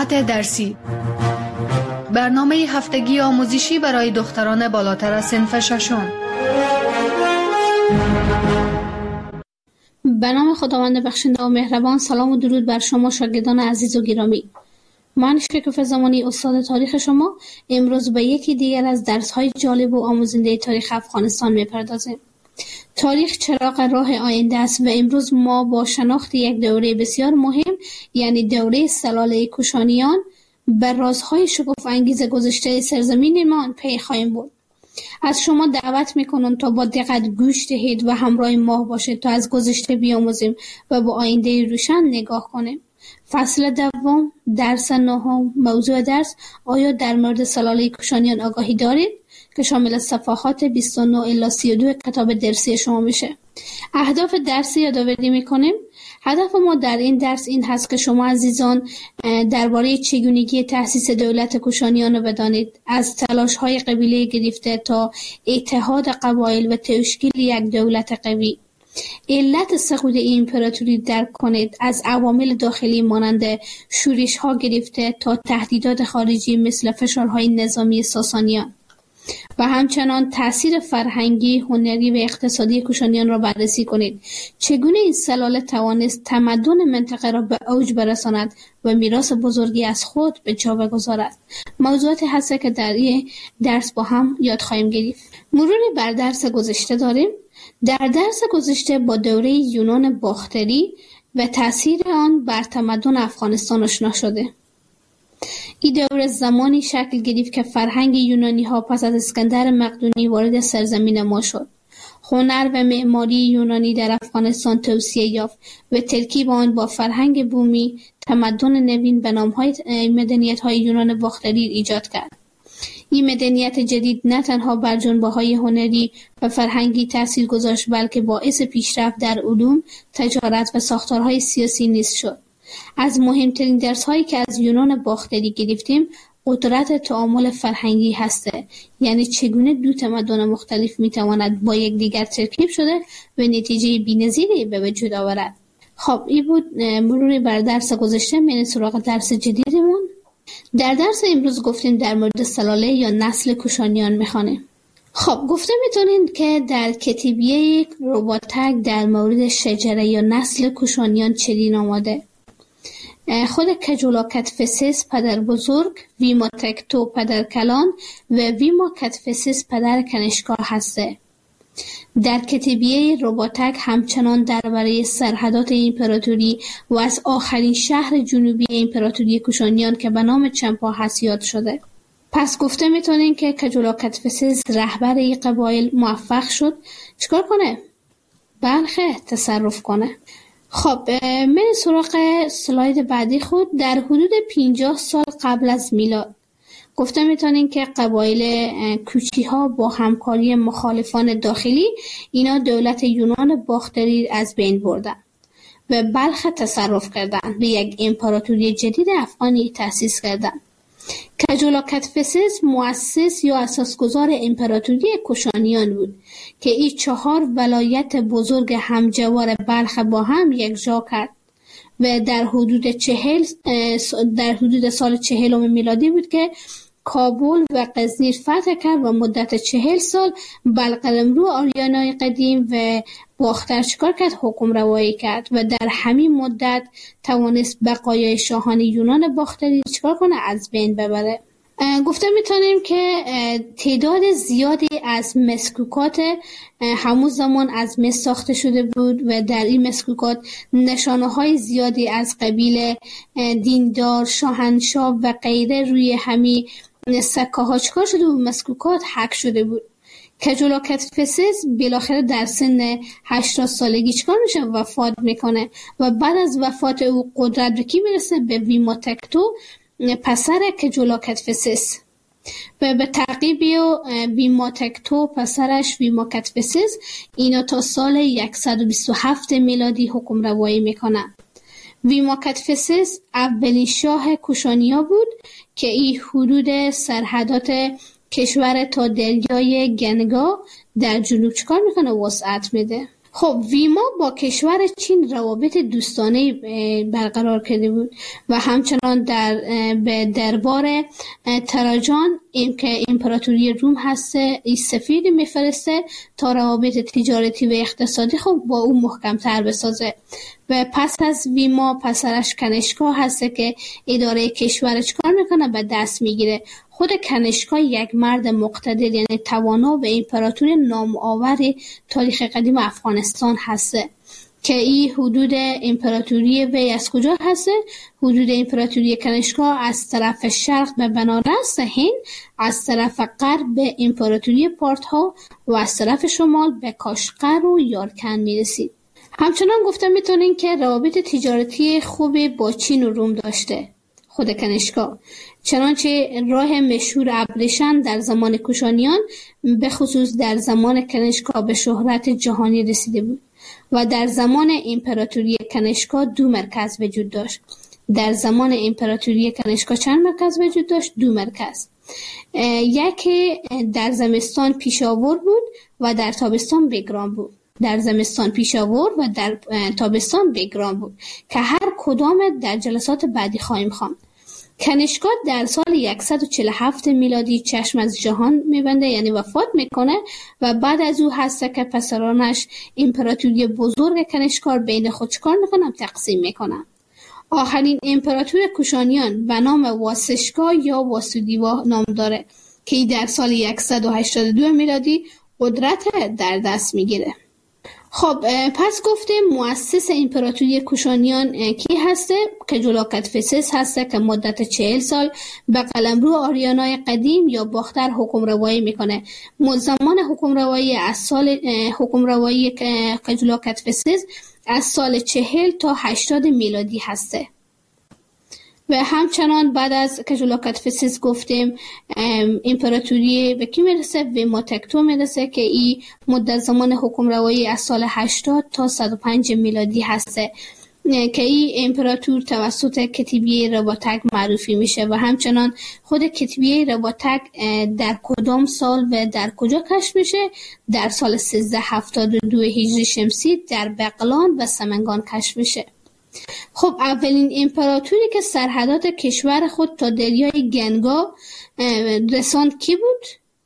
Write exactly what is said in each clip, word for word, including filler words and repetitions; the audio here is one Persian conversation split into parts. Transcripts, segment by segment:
صفحات درسی، برنامه هفتگی آموزشی برای دختران بالاتر از صنف ششم. به نام خداوند بخشنده و مهربان. سلام و درود بر شما شاگردان عزیز و گرامی. من شکوفه زمانی استاد تاریخ شما امروز به یکی دیگر از درس‌های جالب و آموزنده تاریخ افغانستان می‌پردازیم. تاریخ چراغ راه آینده است و امروز ما با شناخت یک دوره بسیار مهم یعنی دوره سلاله کوشانیان بر رازهای شگفت‌انگیز گذشته سرزمینمان پی خواهیم برد. از شما دعوت میکنم تا با دقت گوش دهید و همراه ما باشید تا از گذشته بیاموزیم و با آینده روشن نگاه کنیم. فصل دوم، درس نهم. موضوع درس: آیا در مورد سلاله کوشانیان آگاهی دارید؟ که شامل صفحات بیست و نه الی سی و دو کتاب درسی شما میشه. اهداف درسی یادآوری میکنیم. هدف ما در این درس این هست که شما عزیزان درباره چگونگی تأسیس دولت کوشانیان رو بدانید، از تلاش‌های قبیله گرفته تا اتحاد قبایل و تشکیل یک دولت قوی. علت سقوط این امپراتوری درک کنید، از عوامل داخلی مانند شورش‌ها گرفته تا تهدیدات خارجی مثل فشارهای نظامی ساسانیان و همچنان تأثیر فرهنگی، هنری و اقتصادی کوشانیان را بررسی کنید. چگونه این سلاله توانست تمدن منطقه را به اوج برساند و میراث بزرگی از خود به جا بگذارد. موضوعاتی هست که در این درس با هم یاد خواهیم گرفت. مروری بر درس گذشته داریم. در درس گذشته با دوره یونان باختری و تأثیر آن بر تمدن افغانستان آشنا شده. این دوره زمانی شکل گرفت که فرهنگ یونانی ها پس از اسکندر مقدونی وارد سرزمین ما شد. هنر و معماری یونانی در افغانستان توسعه یافت و ترکیب آن با فرهنگ بومی تمدن نوین به نام‌های مدنیت های یونان باختری ایجاد کرد. این مدنیت جدید نه تنها بر جنبه‌های هنری و فرهنگی تأثیر گذاشت بلکه باعث پیشرفت در علوم، تجارت و ساختارهای سیاسی نیز شد. از مهمترین درس‌هایی که از یونان باختری گرفتیم قدرت تعامل فرهنگی هسته، یعنی چگونه دو تمدن مختلف میتواند با یکدیگر ترکیب شده و نتیجه بی‌نظیری به وجود آورد. خب این بود مروری بر درس گذشته. میریم سراغ درس جدیدمون. در درس امروز گفتیم در مورد سلاله یا نسل کوشانیان میخوانیم. خب گفته میتونید که در کتیبیه رباطک در مورد شجره یا نسل کوشانیان چنین آماده: خود کجولاکتفسس پدر بزرگ، ویما تکتو پدر کلان و ویما کتفسس پدر کنشگاه هسته. در کتیبیه رباطک همچنان درباره سرحدات امپراتوری و از آخرین شهر جنوبی امپراتوری کوشانیان که به نام چمپا هست یاد شده. پس گفته میتونین که کجولاکتفسس رهبر این قبایل موفق شد چیکار کنه؟ بلخه تصرف کنه. خب من سراغ سلاید بعدی خود. در حدود پنجاه سال قبل از میلاد گفته میتونین که قبایل کوچی ها با همکاری مخالفان داخلی اینا دولت یونان باختری از بین بردن و بلخ تصرف کردن و یک امپراتوری جدید افغانی تأسیس کردن. کجولاکتفسس مؤسس یا اساسگذار امپراتوری کوشانیان بود که این چهار ولایت بزرگ همجوار بلخ با هم یکجا کرد و در حدود چهل در حدود سال چهلم میلادی بود که کابل و غزنی فتح کرد و مدت چهل سال بلقلمرو آریانای قدیم و باختر چکار کرد؟ حکم روایی کرد و در همین مدت توانست بقایای شاهان یونان باختری چکار کنه؟ از بین ببره. گفته میتونیم که تعداد زیادی از مسکوکات همون زمان از مس ساخته شده بود و در این مسکوکات نشانه های زیادی از قبیله دیندار، شاهنشاه و غیره روی همین سکه ها چکار شده بود؟ مسکوکات حک شده بود. کجولاکتفسس بالاخره در سن هشتاد سالگی چکار میشه؟ وفات میکنه و بعد از وفات او قدرت به کی میرسه؟ به ویما تکتو پسر کجولاکتفسس و به تعقیب ویما تکتو پسرش ویما کتفسس اینا تا سال صد و بیست و هفت میلادی حکم روایی میکنن. ویما کتفسس اولین شاه کوشانیا بود که این حدود سرحدات کشور تا دریای گنگا در جنوب چکار میکنه؟ وسعت میده. خب ویما با کشور چین روابط دوستانه برقرار کرده بود و همچنان در به دربار تراجان این که امپراتوری روم هسته این سفیر میفرسته تا روابط تجارتی و اقتصادی خب با او محکمتر بسازه. و پس از ویما پسرش کنشکا هسته که اداره کشور چکار میکنه به دست میگیره. خود کنشکا یک مرد مقتدر یعنی توانا و امپراتور نام آور تاریخ قدیم افغانستان هسته که این حدود امپراتوری وی از کجا هسته؟ حدود امپراتوری کنشکا از طرف شرق به بنارس هند، از طرف غرب به امپراتوری پارتها و از طرف شمال به کاشغر و یارکن میرسید. همچنان گفته میتونین که روابط تجارتی خوبی با چین و روم داشته خود کنشکا، چنانچه راه مشهور ابریشم در زمان کوشانیان به خصوص در زمان کنشکا به شهرت جهانی رسیده بود و در زمان امپراتوری کنشکا دو مرکز وجود داشت. در زمان امپراتوری کنشکا چند مرکز وجود داشت؟ دو مرکز. یکی در زمستان پیشاور بود و در تابستان بگرام بود. در زمستان پیشاور و در تابستان بگرام بود که هر کدام در جلسات بعدی خواهیم خواند. کنشکا در سال صد و چهل و هفت میلادی چشم از جهان میبنده یعنی وفات میکنه و بعد از او هسته که پسرانش امپراتوری بزرگ کنشکا بین خود چکار میکنن؟ تقسیم میکنن. آخرین امپراتور کوشانیان به نام واسشکا یا واسودیوا نام داره که در سال صد و هشتاد و دو میلادی قدرت در دست میگیره. خب پس گفتیم مؤسس امپراتوری کوشانیان کی هسته؟ کجولاکتفسس هسته که مدت چهل سال به قلمرو آریانای قدیم یا باختر حکم روایی میکنه. زمان حکم روایی از سال حکم روایی کجولاکتفسس از سال چهل تا هشتاد میلادی هسته. و همچنان بعد از کجولاکتفسس گفتیم امپراتوری به کی میرسه؟ ویما تکتو میرسه که این مدت زمان حکم روایی از سال هشتاد تا صد و پنج میلادی هسته که این امپراتور توسط کتیبیه رباطک معروفی میشه و همچنان خود کتیبیه رباطک در کدام سال و در کجا کشف میشه؟ در سال سیزده هفتاد و دو هجری شمسی در بغلان و سمنگان کشف میشه. خب اولین امپراتوری که سرحدات کشور خود تا دریای گنگا رساند کی بود؟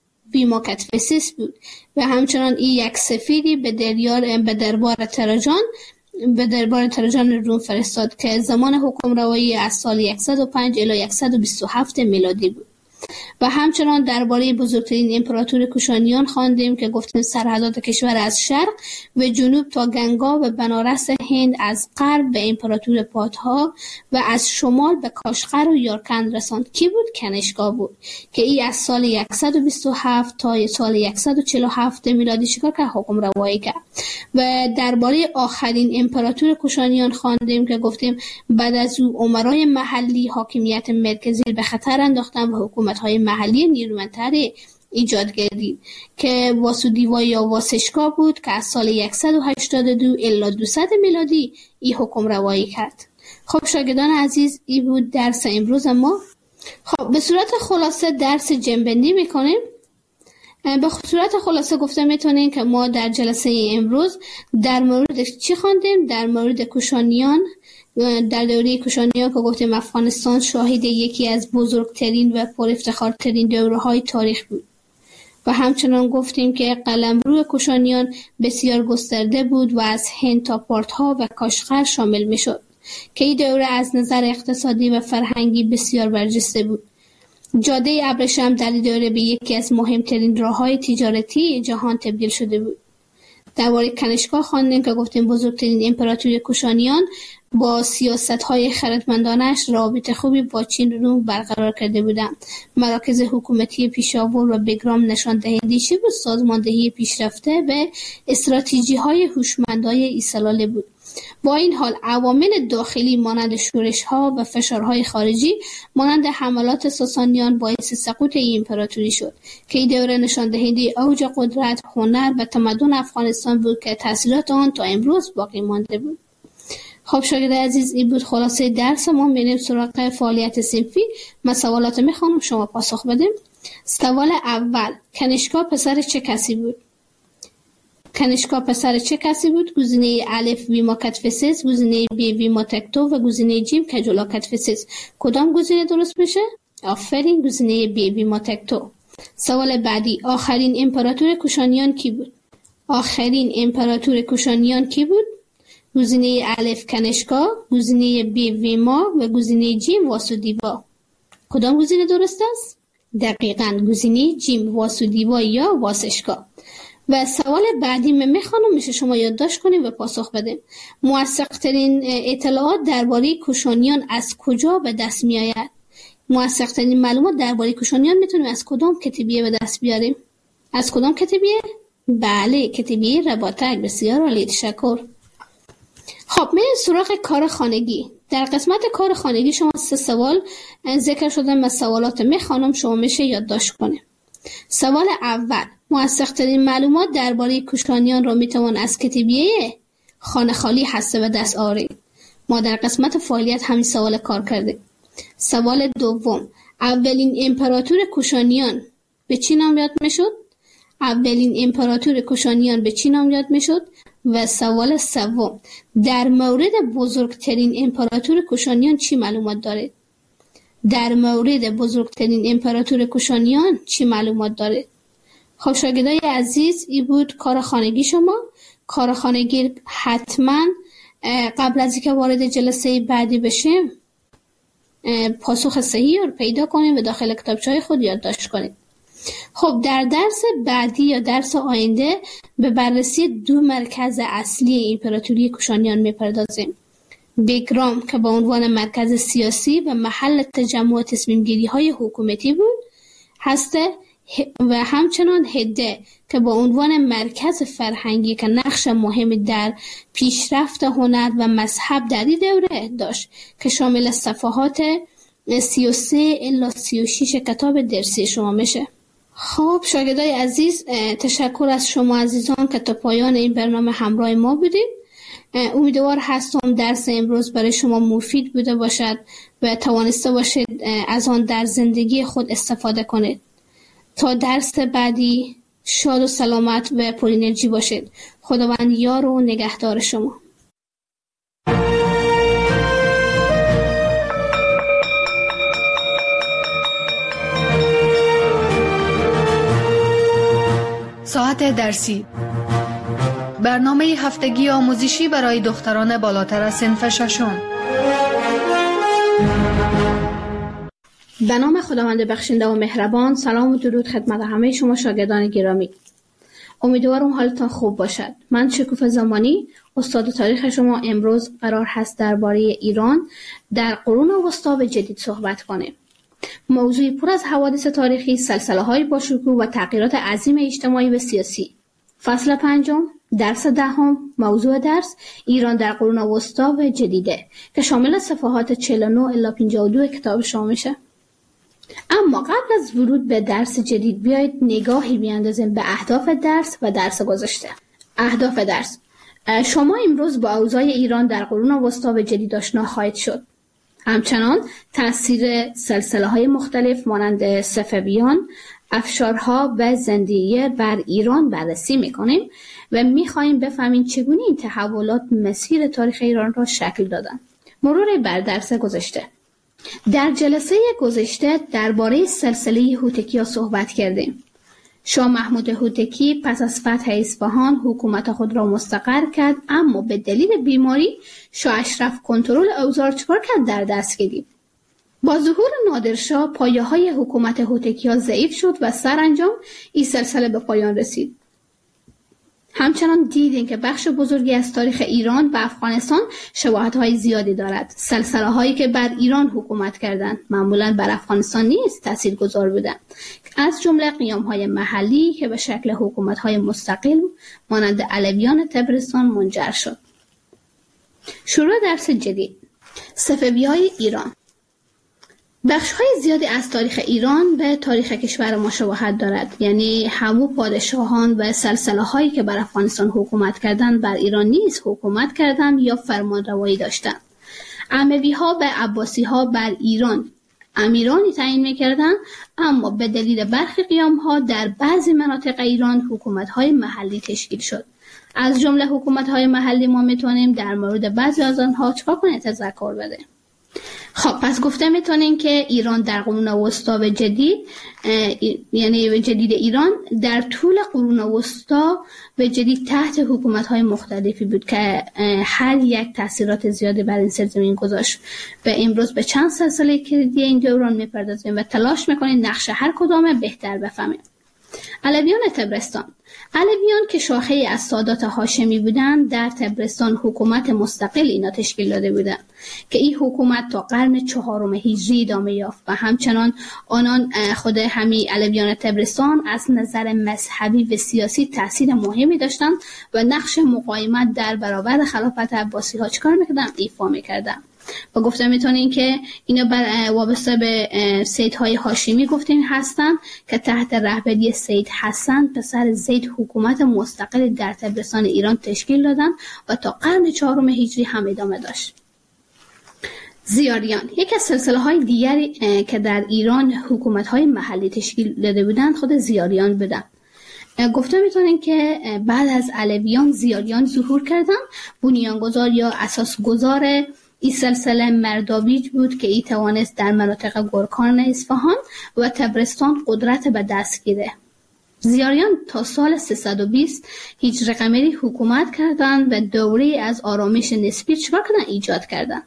ویماکتفسس بود و همچنان این یک سفیری به دریار به دربار تراجان به دربار تراجان روم فرستاد که زمان حکم روایی از سال صد و پنج الی صد و بیست و هفت میلادی بود. و همچنان درباره بزرگترین امپراتور کوشانیان خواندیم که گفتیم سرحدات کشور از شرق و جنوب تا گنگا و بنارس هند، از غرب به امپراتور پادها و از شمال به کاشغر و یارکند رساند. کی بود؟ کنشکا بود که این از سال صد و بیست و هفت تا سال صد و چهل و هفت میلادی شکار که حکم روایی کرد. و درباره آخرین امپراتور کوشانیان خواندیم که گفتیم بعد از او امرای محلی حاکمیت مرکزی به خطر انداختن و حکومت های محلی نیرومندتر ایجاد کردید که واسودیوا یا واسشکا بود که از سال صد و هشتاد و دو الی دویست میلادی این حکم روایی کرد. خب شاگردان عزیز این بود درس امروز ما. خب به صورت خلاصه درس جنبندی میکنیم. به صورت خلاصه گفته میتونیم که ما در جلسه امروز در مورد چی خواندیم؟ در مورد کوشانیان، در دوره کوشانیان که گفتیم افغانستان شاهد یکی از بزرگترین و پر افتخارترین دوره‌های تاریخ بود و همچنان گفتیم که قلمرو کوشانیان بسیار گسترده بود و از هند تا پارتها و کاشغر شامل میشد که این دوره از نظر اقتصادی و فرهنگی بسیار برجسته بود. جاده ابریشم در این دوره به یکی از مهمترین راه‌های تجارتی جهان تبدیل شده بود. درباره کنشکا خواندیم که گفتیم بزرگترین امپراتوری کوشانیان با سیاست‌های خردمندانش رابطه خوبی با چین و روم برقرار کرده بودند. مراکز حکومتی پیشاور و بگرام نشان دهنده چی بود؟ سازماندهی پیشرفته و استراتژی‌های هوشمندانه ایسلاله بود. با این حال عوامل داخلی مانند شورش‌ها و فشارهای خارجی مانند حملات ساسانیان باعث سقوط این امپراتوری شد که این دوره نشان دهنده اوج قدرت، هنر و تمدن افغانستان بود که تأثیرات آن تا امروز باقی مانده بود. خب شاگرد عزیز این بود خلاصه درس ما. میریم سراغ فعالیت صنفی. من سوالات میخوانم شما پاسخ بدیم. سوال اول، کنشکا پسر چه کسی بود؟ کنشکا پسر چه کسی بود؟ گزینه الف ویما کدفسس، گزینه بی ویما تکتو و گزینه جیم کجولا کدفسس. کدام گزینه درست میشه؟ آفرین، گزینه بی ویما تکتو. سوال بعدی، آخرین امپراتور کوشانیان کی بود؟ آخرین امپراتور کوشانیان کی بود؟ گزینه الف کنشکا، گزینه بی ویما و گزینه جیم واسودیوا. کدام گزینه درست است؟ دقیقاً گزینه جیم واسودیوا یا واسشکا. و سوال بعدی من میخوانم میشه شما یادداشت کنیم و پاسخ بدیم. موثق ترین اطلاعات درباره کوشانیان از کجا به دست می آید؟ موثق ترین معلومات درباره کوشانیان میتونیم از کدام کتیبیه به دست بیاریم؟ از کدام کتیبیه؟ بله، کتیبیه رباطک. بسیار عالی، تشکر. خب میریم سراغ کار خانگی. در قسمت کار خانگی شما سه سوال ذکر شده، من سوالات میخوانم شما میشه یادداشت کنیم. سوال اول، موثق ترین معلومات درباره کوشانیان را میتوان از کتیبیه خانه خالی هسته به دست آورید. ما در قسمت فعالیت همین سوال کار کردیم. سوال دوم، اولین امپراتور کوشانیان به چی نام یاد میشد؟ اولین امپراتور کوشانیان به چی نام یاد میشد؟ و سوال سوم، در مورد بزرگترین امپراتور کوشانیان چی معلومات دارید؟ در مورد بزرگترین امپراتور کوشانیان چی معلومات دارید؟ خب شاگردای عزیز، این بود کار خانگی شما. کار خانگی حتما قبل از اینکه وارد جلسه بعدی بشیم پاسخ صحیح رو پیدا کنید و داخل کتابچه‌های خود یادداشت کنید. خب در درس بعدی یا درس آینده به بررسی دو مرکز اصلی امپراتوری کوشانیان میپردازیم. بگرام که با عنوان مرکز سیاسی و محل تجمع تصمیم گیری های حکومتی بود هسته و همچنان هده که با عنوان مرکز فرهنگی که نقش مهمی در پیشرفت هنر و مذهب در این دوره داشت که شامل صفحات سی و سه الی سی و شش کتاب درسی شما میشه. خب شاگردای عزیز، تشکر از شما عزیزان که تا پایان این برنامه همراه ما بودید. امیدوار هستم درس امروز برای شما مفید بوده باشد و توانسته باشید از آن در زندگی خود استفاده کنید. تا درس بعدی شاد و سلامت و پر انرژی باشید. خداوند یار و نگهدار شما. ساعت درسی، برنامه هفتگی آموزشی برای دختران بالاتر از صنف ششم. به نام خداوند بخشنده و مهربان. سلام و درود خدمت همه شما شاگردان گرامی. امیدوارم حالتان خوب باشد. من شکوفه زمانی، استاد تاریخ شما. امروز قرار هست درباره ایران در قرون وسطی و جدید صحبت کنیم. موضوع پر از حوادث تاریخی، سلسله‌های باشکوه و تغییرات عظیم اجتماعی و سیاسی. فصل پنجم، درس دهم، موضوع درس ایران در قرون وسطی و جدیده که شامل صفحات چهل و نه الی پنجاه و دو کتاب شما میشه. اما قبل از ورود به درس جدید بیایید نگاهی بیاندازیم به اهداف درس و درس گذشته. اهداف درس: شما امروز با اوضاع ایران در قرون وسطی و جدید آشنا خواهید شد. همچنان تاثیر سلسله‌های مختلف مانند صفویان، افشارها و زندیه بر ایران بررسی می‌کنیم و می‌خواهیم بفهمیم چگونه این تحولات مسیر تاریخ ایران را شکل دادند. مرور بر درس گذشته. در جلسه گذشته درباره سلسله هوتکی‌ها صحبت کردیم. شاه محمود هوتکی پس از فتح اصفهان حکومت خود را مستقر کرد، اما به دلیل بیماری شاه اشرف کنترل اوضاع چکار کرد؟ در دست گرفت. با ظهور نادرشاه پایه‌های حکومت هوتکی‌ها ضعیف شد و سرانجام این سلسله به پایان رسید. همچنان دیدیم که بخش بزرگی از تاریخ ایران و افغانستان شباهت‌های زیادی دارد. سلسله‌هایی که بر ایران حکومت کردند معمولاً بر افغانستان نیز تاثیرگذار بودند، از جمله قیام‌های محلی که به شکل حکومت‌های مستقل مانند علویان تبرستان منجر شد. شروع درس جدید. صفوی‌های ایران. بخش‌های زیادی از تاریخ ایران به تاریخ کشور ما شباهت دارد، یعنی همو پادشاهان و سلسله‌هایی که بر افغانستان حکومت کردند بر ایران نیز حکومت کردند یا فرمانروایی داشتند. اموی‌ها و عباسی‌ها بر ایران امیرانی تعیین میکردن، اما به دلیل برخی قیام‌ها در بعضی مناطق ایران حکومت‌های محلی تشکیل شد. از جمله حکومت‌های محلی ما میتونیم در مورد بعضی از آنها چکار کنیم تذکر بده. خب پس گفته میتونیم که ایران در قرون وسطا و جدید، یعنی جدید ایران در طول قرون وسطا و جدید تحت حکومت‌های مختلفی بود که هر یک تاثیرات زیادی بر این سرزمین گذاشت. و امروز به چند سلسله کلیدی این دوران میپردازیم و تلاش میکنیم نقش هر کدام بهتر بفهمیم. علویان طبرستان. علویان که شاخه از سادات هاشمی بودند، در طبرستان حکومت مستقل اینا تشکیل داده بودند که این حکومت تا قرن چهارم هجری ادامه یافت و همچنان آنان خود همین علویان طبرستان از نظر مذهبی و سیاسی تاثیر مهمی داشتند و نقش مقاومت در برابر خلافت عباسی ها چکار میکردن؟ ایفا میکردن. و گفته میتونین که اینا بر وابسته به سیدهای هاشمی گفتیم هستن که تحت رهبری سید حسن پسر زید حکومت مستقل در طبرستان ایران تشکیل دادن و تا قرن چهارم هجری هم ادامه داشت. زیاریان یکی از سلسله های دیگری که در ایران حکومت های محلی تشکیل داده بودند خود زیاریان بودند. گفته میتونین که بعد از علویان زیاریان ظهور کردن. بنیانگذار یا اساسگذار این سلسله مردابیج بود که ای توانست در مناطق گورکان اصفهان و طبرستان قدرت به دست گیره. زیاریان تا سال سیصد و بیست هجری قمری حکومت کردند و دوره از آرامش نسبی چکار کردن؟ ایجاد کردند.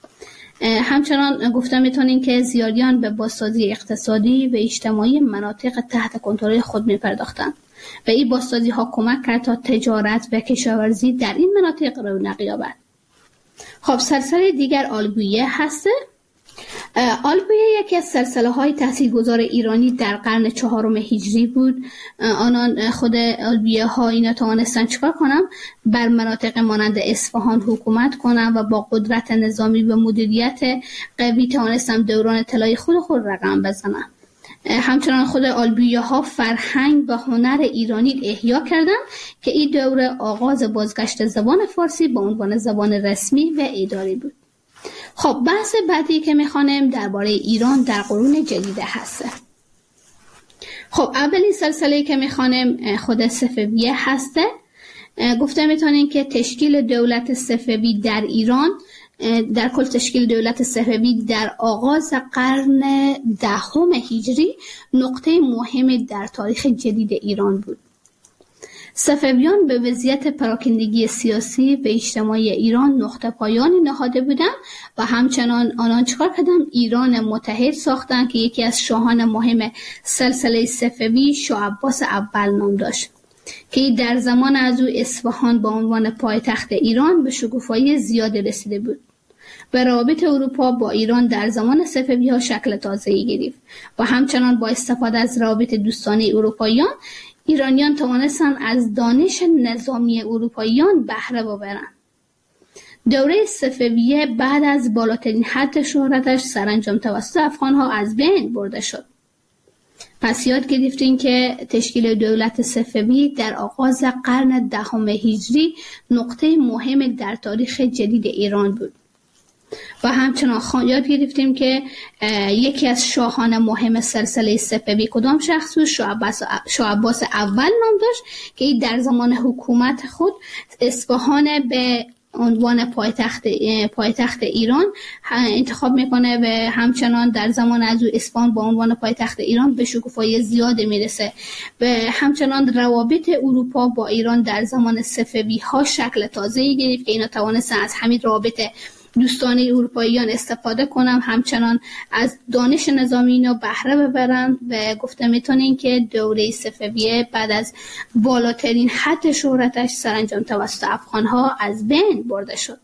همچنان گفته میتونین که زیاریان به بازسازی اقتصادی و اجتماعی مناطق تحت کنترل خود میپرداختند و این بازسازی ها کمک کرد تا تجارت و کشاورزی در این مناطق رونق یابد. خب سلسله دیگر آلبویه هسته. آلبویه یکی از سلسله های تاثیرگذار ایرانی در قرن چهارم هجری بود. آنان خود آلبویه ها اینا توانستن چکار کنن؟ بر مناطق مانند اصفهان حکومت کنن و با قدرت نظامی و مدیریت قوی توانستن دوران طلایی خود خود رقم بزنن. همچنان خود آلبویه ها فرهنگ و هنر ایرانی احیا کردند که این دوره آغاز بازگشت زبان فارسی به عنوان زبان رسمی و اداری بود. خب بحث بعدی که میخوانیم درباره ایران در قرون جدیده هست. خب اولین سلسله که میخوانیم خود صفویه هسته. گفته میتونیم که تشکیل دولت صفوی در ایران، در کل تشکیل دولت صفوی در آغاز قرن دهم هجری نقطه مهمی در تاریخ جدید ایران بود. صفویان به وضعیت پراکندگی سیاسی و اجتماعی ایران نقطه پایانی نهاده بودند و همچنان آنان چکار کردند؟ ایران متحد ساختند که یکی از شاهان مهم سلسله صفوی شاه عباس اول نام داشت که در زمان از او اصفهان به عنوان پایتخت ایران به شکوفایی زیادی رسیده بود و روابط اروپا با ایران در زمان صفوی ها شکل تازه‌ای گرفت و همچنان با استفاده از روابط دوستانه اروپاییان ایرانیان توانستند از دانش نظامی اروپاییان بهره ببرند. دوره صفویه بعد از بالاترین حد شهرتش سرانجام توسط افغان‌ها از بین برده شد. پس یاد گرفتیم که تشکیل دولت صفوی در آغاز قرن دهم هجری نقطه مهم در تاریخ جدید ایران بود. و همچنان یاد گرفتیم که یکی از شاهان مهم سلسله صفوی کدام شخص بود؟ شاه عباس شاه عباس اول نام داشت که در زمان حکومت خود اصفهان به عنوان پایتخت پایتخت ایران انتخاب میکنه و همچنان در زمان از او اصفهان با عنوان پایتخت ایران به شکوفایی زیاد میرسه و همچنان روابط اروپا با ایران در زمان صفوی ها شکل تازه‌ای گرفت که اینا توانستن از همین روابط دوستانه اروپاییان استفاده کنم، همچنان از دانش نظامی اینا بهره ببرن و گفته میتونین که دوره صفویه بعد از بالاترین حد شهرتش سرانجام توسط افغانها از بین برده شد.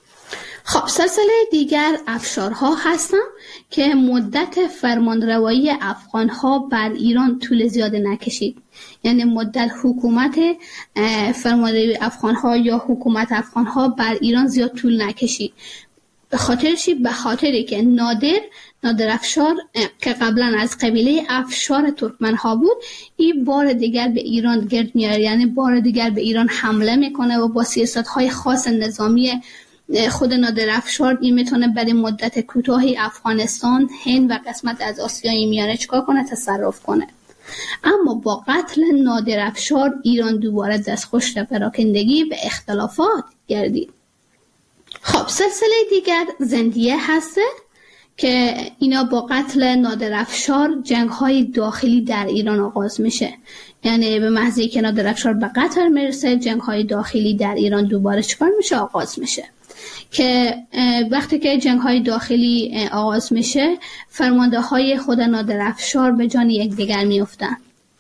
خب سلسله دیگر افشارها هستن که مدت فرمانروایی افغانها بر ایران طول زیاد نکشید، یعنی مدت حکومت فرمانروایی افغانها یا حکومت افغانها بر ایران زیاد طول نکشید. به خاطرشی به خاطری که نادر نادر افشار که قبلا از قبیله افشار ترکمن ها بود این بار دیگر به ایران گرد میاره، یعنی بار دیگر به ایران حمله میکنه و با سیاست های خاص نظامی خود نادر افشار این میتونه برای مدت کوتاهی افغانستان، هند و قسمت از آسیای میانه چیکار کنه؟ تصرف کنه. اما با قتل نادر افشار ایران دوباره دستخوش پراکندگی و اختلافات گردید. خب سلسله دیگر زندیه هسته که اینا با قتل نادر افشار جنگ های داخلی در ایران آغاز میشه. یعنی به محضی که نادر افشار به قتل میرسه جنگ های داخلی در ایران دوباره چکار میشه؟ آغاز میشه. که وقتی که جنگ های داخلی آغاز میشه فرمانده های خود نادر افشار به جان یکدیگر میافتن.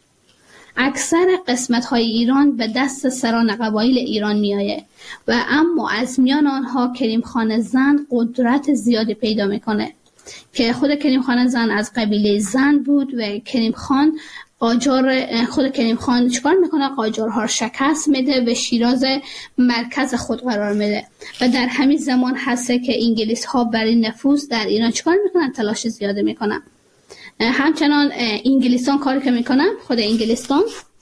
اکثر قسمت های ایران به دست سران قبایل ایران میآید و اما از میان آنها کریم خان زند قدرت زیادی پیدا میکنه که خود کریم خان زند از قبیله زند بود و کریم خان قاجار خود کریم خان چیکار میکنه؟ قاجارها شکست میده و شیراز مرکز خود قرار میده و در همین زمان هسته که انگلیس ها برای نفوذ در ایران چیکار میکنن؟ تلاش زیاده میکنن. همچنان انگلیسان کاری که میکنن، خود انگلیسان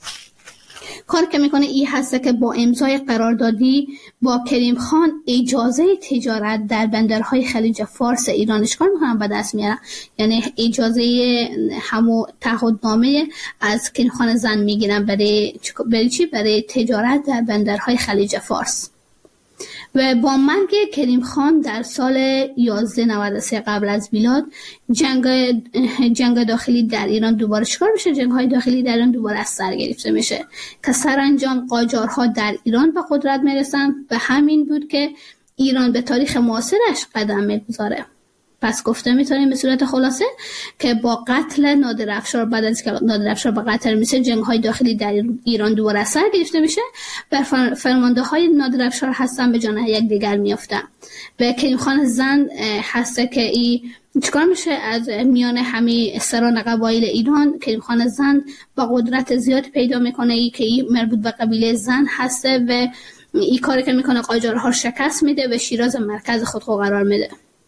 کاری که میکنه این هسته که با امضای قراردادی با کریم خان اجازه تجارت در بندرهای خلیج فارس ایران چیکار میکنن؟ به دست میارن. یعنی اجازه همو تعهدنامه از کریم خان زند میگیرن برای برای چی؟ برای تجارت در بندرهای خلیج فارس. و با مرگ کریم خان در سال یازده نود و سه قبل از میلاد جنگ جنگ داخلی در ایران دوباره چیکار میشه؟ جنگ های داخلی در ایران دوباره از سر گرفته میشه که سرانجام قاجارها در ایران به قدرت میرسن و همین بود که ایران به تاریخ معاصرش قدم میگذاره. پس گفته میتونیم به صورت خلاصه که با قتل نادر افشار، بعد از که نادر افشار به قتل میشه جنگ های داخلی در ایران دوباره از سر گرفته میشه و فرمانده های نادر افشار هستن به جان یک دیگر میافتن و کریم خان زند هسته که ای چیکار میشه؟ از میان همه سران قبایل ایران کریم خان زند با قدرت زیاد پیدا میکنه ای که ای مربوط به قبیله زند هسته و این کاری که میکنه قاجارها شکست میده و شیراز مرکز خود قرار میده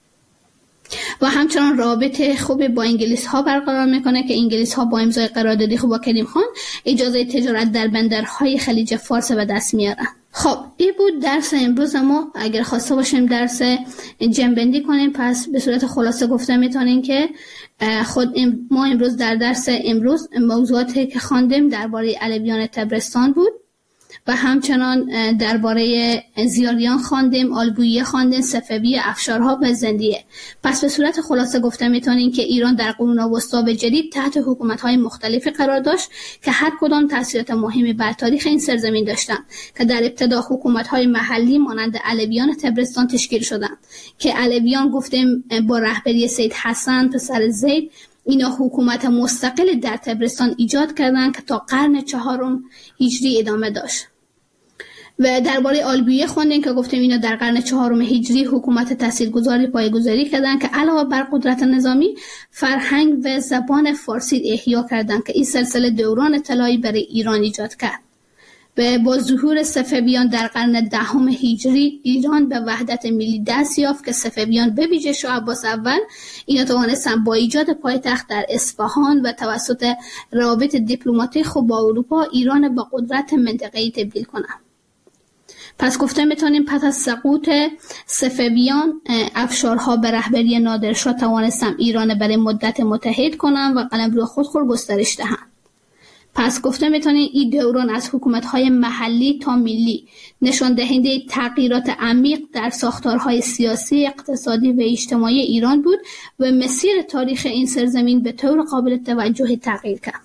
و همچنان رابطه خوب با انگلیس ها برقرار میکنه که انگلیس ها با امضای قراردادی خوب با کریم خان اجازه تجارت در بندرهای خلیج فارس به دست میارن. خب این بود درس امروز ما. اگر خواسته باشیم درس جنبندی کنیم پس به صورت خلاصه گفته میتونیم که خود ما امروز در درس امروز موضوعاتی که خواندیم درباره علویان طبرستان بود و همچنان درباره زیاریان خواندیم، آلبویه خواندیم، صفوی، افشارها و زندیه. پس به صورت خلاصه گفته میتونیم که ایران در قرون وسطی و جدید تحت حکومت‌های مختلفی قرار داشت که هر کدام تاثیرات مهمی بر تاریخ این سرزمین داشتند که در ابتدا حکومت‌های محلی مانند علویان طبرستان تشکیل شدند که علویان گفتیم با رهبری سید حسن پسر زید اینا حکومت مستقل در طبرستان ایجاد کردند که تا قرن چهارم هجری ادامه داشت. و درباره آلبویه خوندیم که گفتیم اینا در قرن چهارم هجری حکومت تاثیرگذاری پایه‌گذاری کردند که علاوه بر قدرت نظامی فرهنگ و زبان فارسی احیا کردند که این سلسله دوران طلایی برای ایران ایجاد کرد. و با ظهور صفویان در قرن دهم هجری ایران به وحدت ملی دست یافت که صفویان به ویژه شاه عباس اول اینا توانستند با ایجاد پایتخت در اصفهان و توسط روابط دیپلماتیک خوب با اروپا ایران با قدرت منطقه‌ای تبدیل کنند. پس گفته میتونیم پس از سقوط صفویان افشارها به رهبری نادرشاه توانستند ایران برای مدت متحد کنند و قلمرو خود خود گسترش دهند. پس گفته میتونیم این دوران از حکومت‌های محلی تا ملی نشان دهنده تغییرات عمیق در ساختارهای سیاسی، اقتصادی و اجتماعی ایران بود و مسیر تاریخ این سرزمین به طور قابل توجه تغییر کرد.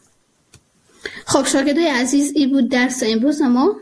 خب شاگردای عزیز این بود درس امروز ما.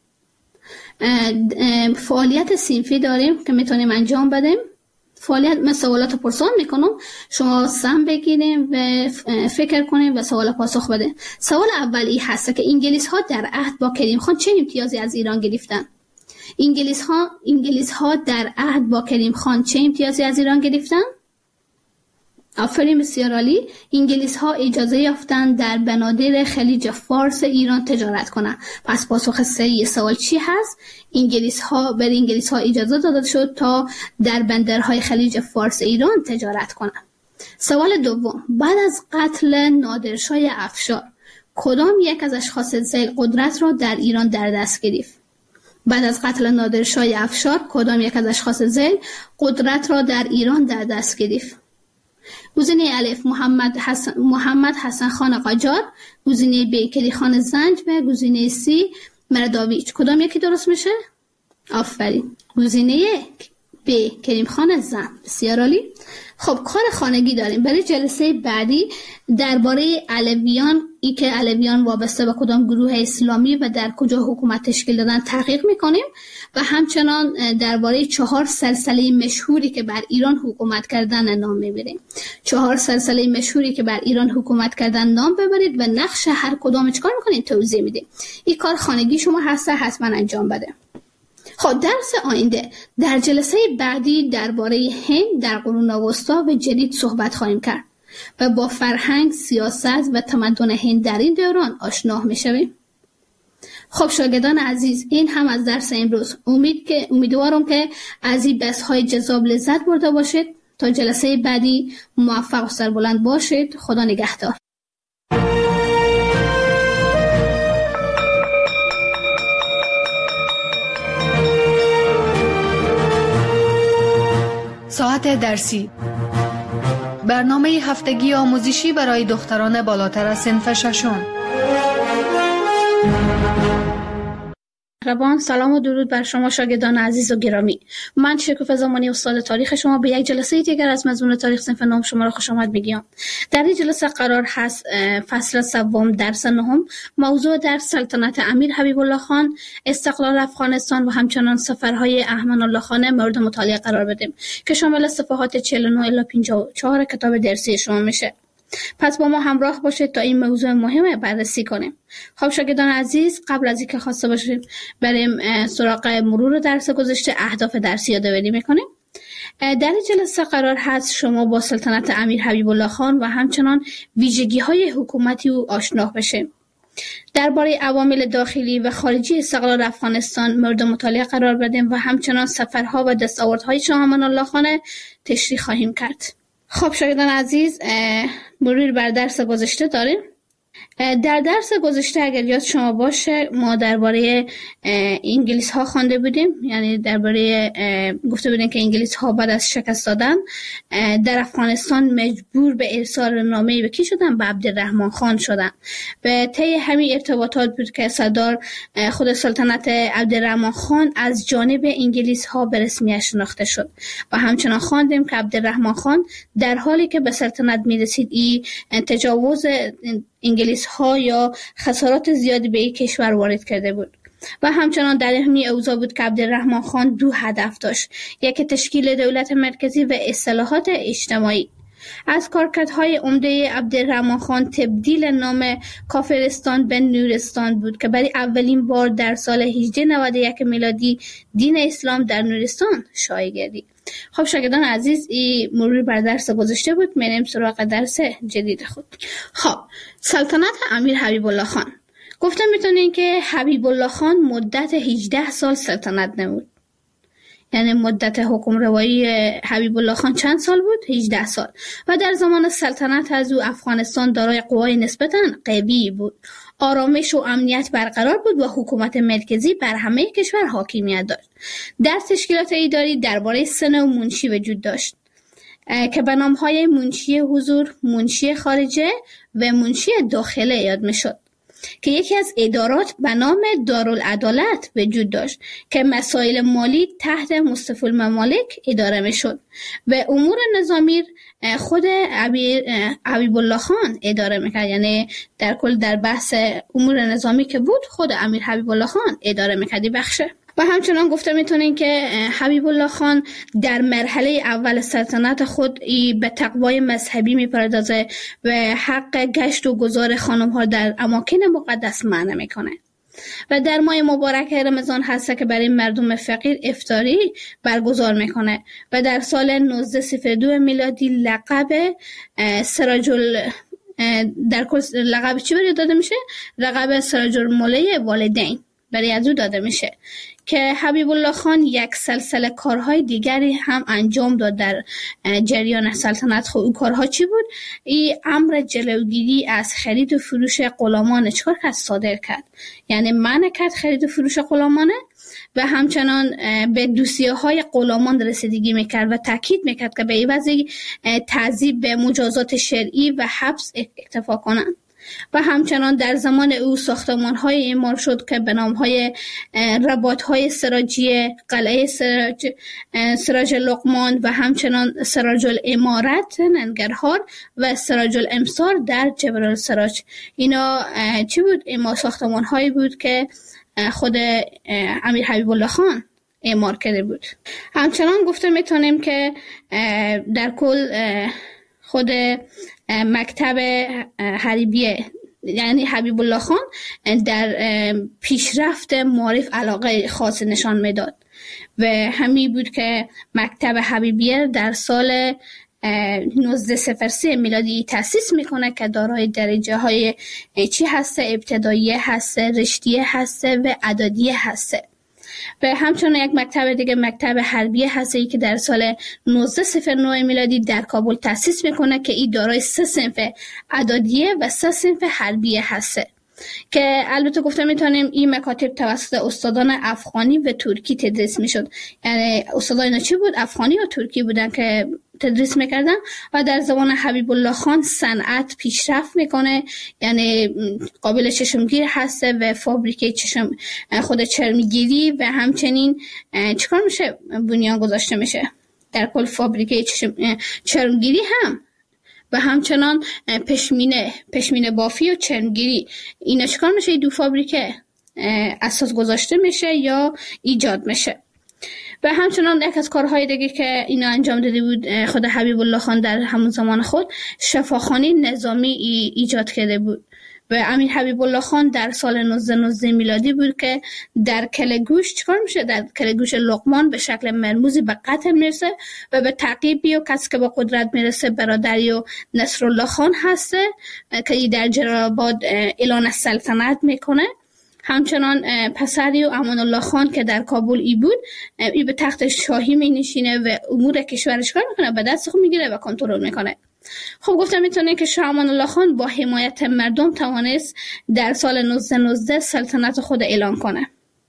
فعالیت صنفی داریم که میتونیم انجام بدیم. فعالیت من سوالات پرسان میکنم، شما سم بگیریم و فکر کنیم و سوال پاسخ بده. سوال اولی هست که انگلیس ها در عهد با کریم خان چه امتیازی از ایران گرفتن؟ انگلیس ها انگلیس ها در عهد با کریم خان چه امتیازی از ایران گرفتن؟ آفرین بسیار عالی. انگلیس ها اجازه یافتند در بنادر خلیج فارس ایران تجارت کنند. پس پاسخ صحیح سوال چی هست؟ انگلیس ها بر انگلیس ها اجازه داده شد تا در بندرهای خلیج فارس ایران تجارت کنند. سوال دوم، بعد از قتل نادرشاه افشار کدام یک از اشخاص ذیل قدرت را در ایران در دست گرفت؟ بعد از قتل نادرشاه افشار کدام یک از اشخاص ذیل قدرت را در ایران در دست گرفت؟ گزینه الف محمد حسن محمد حسن خان قاجار، گزینه ب کری خان زنج و گزینه سی مرداویچ. کدام یکی درست میشه؟ آفرین، گزینه ب کریم خان زند. بسیار عالی. خب کار خانگی داریم برای جلسه بعدی. درباره علویان، ای که علویان وابسته به کدام گروه اسلامی و در کجا حکومت تشکیل دادن تحقیق میکنیم و همچنان درباره چهار سلسله مشهوری که بر ایران حکومت کردن نام میبریم. چهار سلسله مشهوری که بر ایران حکومت کردن نام ببرید و نقش هر کدام چیکار میکنید توضیح میدیم. این کار خانگی شما هست، حتما انجام بده. خب درس آینده در جلسه بعدی درباره هند در قرون وسطی و جدید صحبت خواهیم کرد و با فرهنگ، سیاست و تمدن هند در این دوران آشنا میشویم. خب شاگردان عزیز، این هم از درس امروز. امید که امیدوارم که از این بحث‌های جذاب لذت برده باشید. تا جلسه بعدی موفق و سربلند باشید. خدا نگهدار. ساعت درسی، برنامه هفتگی آموزشی برای دختران بالاتر از صنف ششم. مهربان، سلام و درود بر شما شاگردان عزیز و گرامی. من شکوفه زمانی استاد تاریخ شما به یک جلسه دیگر از مضمون تاریخ صنف نهم شما را خوش آمد میگم. در این جلسه قرار هست فصل سوم درس نهم، موضوع درس سلطنت امیر حبیب الله خان، استقلال افغانستان و همچنان سفرهای احمد الله خان مورد مطالعه قرار بدیم که شامل صفحات چهل و نه الی پنجاه و چهار کتاب درسی شما میشه. پس با ما همراه باشید تا این موضوع مهم بررسی کنیم. خب شاگردان عزیز، قبل از اینکه خواسته باشیم بریم سراغ مرور درس گذشته، اهداف درسی یادآوری میکنیم. در این جلسه قرار هست شما با سلطنت امیر حبیب الله خان و همچنان ویژگی های حکومتی او آشنا بشیم. درباره عوامل داخلی و خارجی استقلال افغانستان مورد مطالعه قرار بدیم و همچنان سفرها و دستاوردهای شاه امان الله خان تشریح خواهیم کرد. خب شاگردان عزیز، مرور بر درس گذشته داریم. در درس گذشته اگر یاد شما باشه ما درباره انگلیس ها خوانده بودیم، یعنی درباره گفته بودیم که انگلیس ها بعد از شکست دادن در افغانستان مجبور به ارسال نامه‌ای به کی شدن؟ به عبدالرحمن خان شدن. به طی همین ارتباطات بود که سردار خود سلطنت عبدالرحمن خان از جانب انگلیس ها به رسمیت شناخته شد و همچنان خواندیم که عبدالرحمن خان در حالی که به سلطنت میرسید این تجاوز انگلیس ها یا خسارات زیادی به این کشور وارد کرده بود و همچنان در همین اوضاع بود که عبدالرحمن خان دو هدف داشت: یکی تشکیل دولت مرکزی و اصلاحات اجتماعی. از کارکردهای عمده عبدالرحمن خان تبدیل نام کافرستان به نورستان بود که برای اولین بار در سال هجده نود و یک میلادی دین اسلام در نورستان شایع گردید. خب شاگردان عزیز، این مرور بر درس گذشته بود. میریم سراغ درس جدید خود. خب سلطنت امیر حبیب الله خان. گفتم میتونین که حبیب الله خان مدت هجده سال سلطنت نمود. یعنی مدت حکم روایی حبیب الله خان چند سال بود؟ هجده سال. و در زمان سلطنت از او افغانستان دارای قوای نسبتاً قوی بود. آرامش و امنیت برقرار بود و حکومت مرکزی بر همه کشور حاکمیت داشت. در تشکیلات اداری درباره سنا و منشی وجود داشت که به نام‌های منشی حضور، منشی خارجه و منشی داخله یاد می‌شد که یکی از ادارات به نام دارالعدالت وجود داشت که مسائل مالی تحت مصطفی الممالک اداره می‌شد و امور نظامی خود حبیب الله خان اداره میکرد. یعنی در کل در بحث امور نظامی که بود خود امیر حبیب الله خان اداره میکردی بخشه. و همچنان گفته میتونین که حبیب الله خان در مرحله اول سلطنت خود به تقوای مذهبی میپردازه و حق گشت و گذار خانم ها در اماکن مقدس منع میکنه و در ماه مبارک رمضان هست که برای مردم فقیر افطاری برگزار میکنه و در سال نوزده صفر دو میلادی لقب سراج ال... در کل لقب چی برای داده میشه؟ لقب سراج الموله والدین برای از او داده میشه که حبیب الله خان یک سلسله کارهای دیگری هم انجام داد در جریان سلطنت. خود او کارها چی بود؟ این امر جلوگیری از خرید و فروش غلامان چکار کرد؟ صادر کرد. یعنی منع کرد خرید و فروش غلامانه و همچنان به دوسیه های غلامان رسیدگی میکرد و تاکید میکرد که به عوض تعذیب به مجازات شرعی و حبس اکتفا کنند. و همچنان در زمان او ساختمان های اعمار شد که به نام های رباط های سراجی، قلعه سراج, سراج لقمان و همچنان سراج الامارت ننگرهار و سراج الامصار در جبل السراج. اینا چی بود؟ اما ساختمان هایی بود که خود امیر حبیب الله خان اعمار کرده بود. همچنان گفته میتونیم که در کل خود مکتب حریبیه یعنی حبیب الله خان در پیشرفت معارف علاقه خاص نشان میداد و همین بود که مکتب حبیبیه در سال نوزده صفر سه میلادی تأسیس میکنه که دارای درجه های چی هسته؟ ابتداییه هسته، رشتیه هسته و اعدادیه هسته. و همچنین یک مکتب دیگه مکتب حربیه هسته ای که در سال نوزده صفر نه میلادی در کابل تأسیس میکنه که این دارای سه صنف اعدادیه و سه صنف حربیه هسته که البته گفته میتونیم این مکاتب توسط استادان افغانی و ترکی تدریس میشد. یعنی استادان چی بود؟ افغانی و ترکی بودن که تدریس میکردن و در زمان حبیب الله خان صنعت پیشرفت میکنه، یعنی قابل چشمگیر هسته و فابریکه چشم خود چرمگیری و همچنین چیکار میشه؟ بنیان گذاشته میشه در کل فابریکه چشم چرمگیری هم و همچنان پشمینه پشمینه بافی و چرمگیری. اینا چیکار میشه؟ دو فابریکه اساس گذاشته میشه یا ایجاد میشه. و همچنان یک از کارهای دیگه که اینا انجام داده بود خود حبیب الله خان در همون زمان خود شفاخانه نظامی ای ایجاد کرده بود و امیر حبیب الله خان در سال نوزده نوزده میلادی بود که در کلگوش چیکار میشه؟ در کلگوش لقمان به شکل مرموزی به قتل میرسه و به تعقیبی و کسی که به قدرت میرسه برادری و نصرالله خان هسته که در جلال‌آباد اعلان سلطنت میکنه. همچنان پسری و امان الله خان که در کابل ای بود ای به تخت شاهی می نشینه و امور کشورش کار میکنه، به دست خود میگیره و کنترل میکنه. خب گفتم میتونه که شاه امان الله خان با حمایت مردم توانست در سال نوزده نوزده سلطنت خود اعلان کنه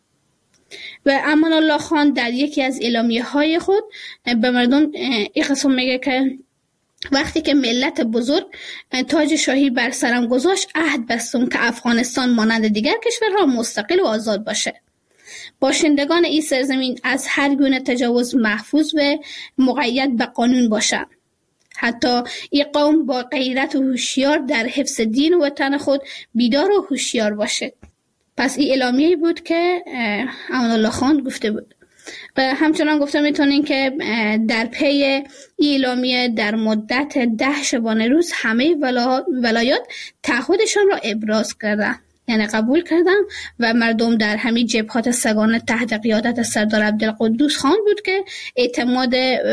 و امان الله خان در یکی از اعلامیه های خود به مردم این قسم میگه که وقتی که ملت بزرگ تاج شاهی بر سرم گذاشت عهد بستم که افغانستان مانند دیگر کشورها مستقل و آزاد باشه. باشندگان این سرزمین از هر گونه تجاوز محفوظ و مقید به قانون باشند. حتی این قوم با غیرت و هوشیار در حفظ دین و وطن خود بیدار و هوشیار باشه. پس این اعلامیه‌ای بود که امان الله خان گفته بود. و همچنان گفته میتونین که در پی اعلامیه در مدت ده شبانه روز همه ولایات تعهدشان را ابراز کردند، یعنی قبول کردم و مردم در همین جبهات سگانه تحت قیادت سردار عبدالقدوس خان بود که اعتماد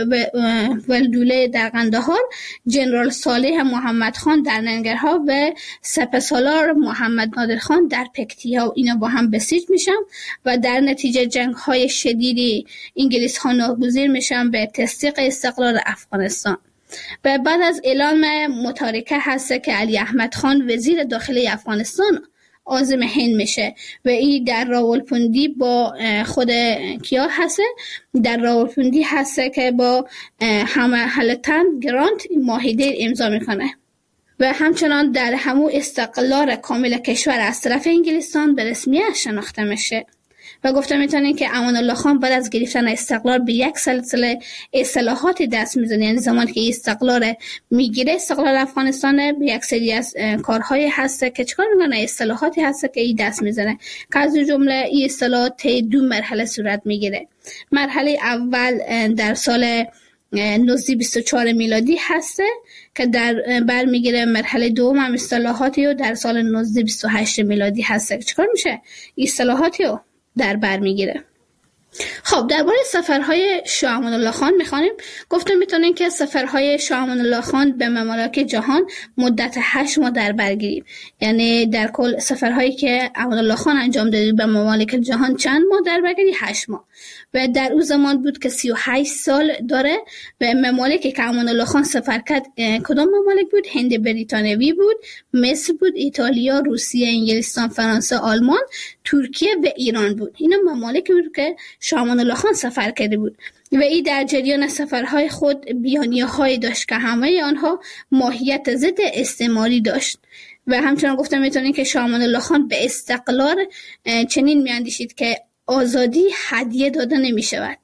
ولدوله در قندهار، جنرال صالح محمد خان در ننگرهار و سپهسالار محمد نادر خان در پکتیا و اینا با هم بسیج میشن و در نتیجه جنگ های شدیدی انگلیس ها ناگزیر میشن به تصدیق استقلال افغانستان. و بعد از اعلام متارکه هست که علی احمد خان وزیر داخلی افغانستان عازم هند میشه و این در راولپندی با خود کیا هسته؟ در راولپندی هسته که با همه هلتن گرانت معاهده امضا میکنه و همچنان در همون استقلال کامل کشور از طرف انگلستان به رسمیت شناخته میشه. و گفته میتونین که امان الله خان بعد از گرفتن استقلال به یک سلسله اصلاحات دست میزنه، یعنی زمانی که استقلال میگیره استقلال افغانستان به یک سری از کارهای هسته که چکار میکنه؟ اصلاحاتی هسته که این دست میزنه که از جمله این اصلاحات دو مرحله صورت میگیره. مرحله اول در سال نوزده بیست و چهار میلادی هسته که در بر میگیره، مرحله دوم هم اصلاحاتی و در سال نوزده بیست و هشت میلادی هسته که چکار میشه؟ اصلاحاتی رو در بر میگیره. خب درباره سفرهای شاه امان الله خان میخوانیم. گفتم میتونیم که سفرهای شاه امان الله خان به ممالک جهان مدت هشت ماه در بر گیریم. یعنی در کل سفرهایی که امان الله خان انجام داده به ممالک جهان چند ماه در بر گیریم؟ هشت ماه. و در اون زمان بود که سی و هشت سال داره. و ممالکی که امان الله خان سفر کرد کدام ممالک بود؟ هند بریتانوی بود، مصر بود، ایتالیا، روسیه، انگلستان، فرانسه، آلمان، ترکیه و ایران بود. اینا ممالکی بود که شاه امان الله خان سفر کرده بود. و این در جریان سفرهای خود بیانیه‌هایی داشت که همه آنها ماهیت ضد استعماری داشت. و همچنان گفتم میتونین که شاه امان الله خان به استقلال چنین میاندیشید که آزادی هدیه داده نمی شود.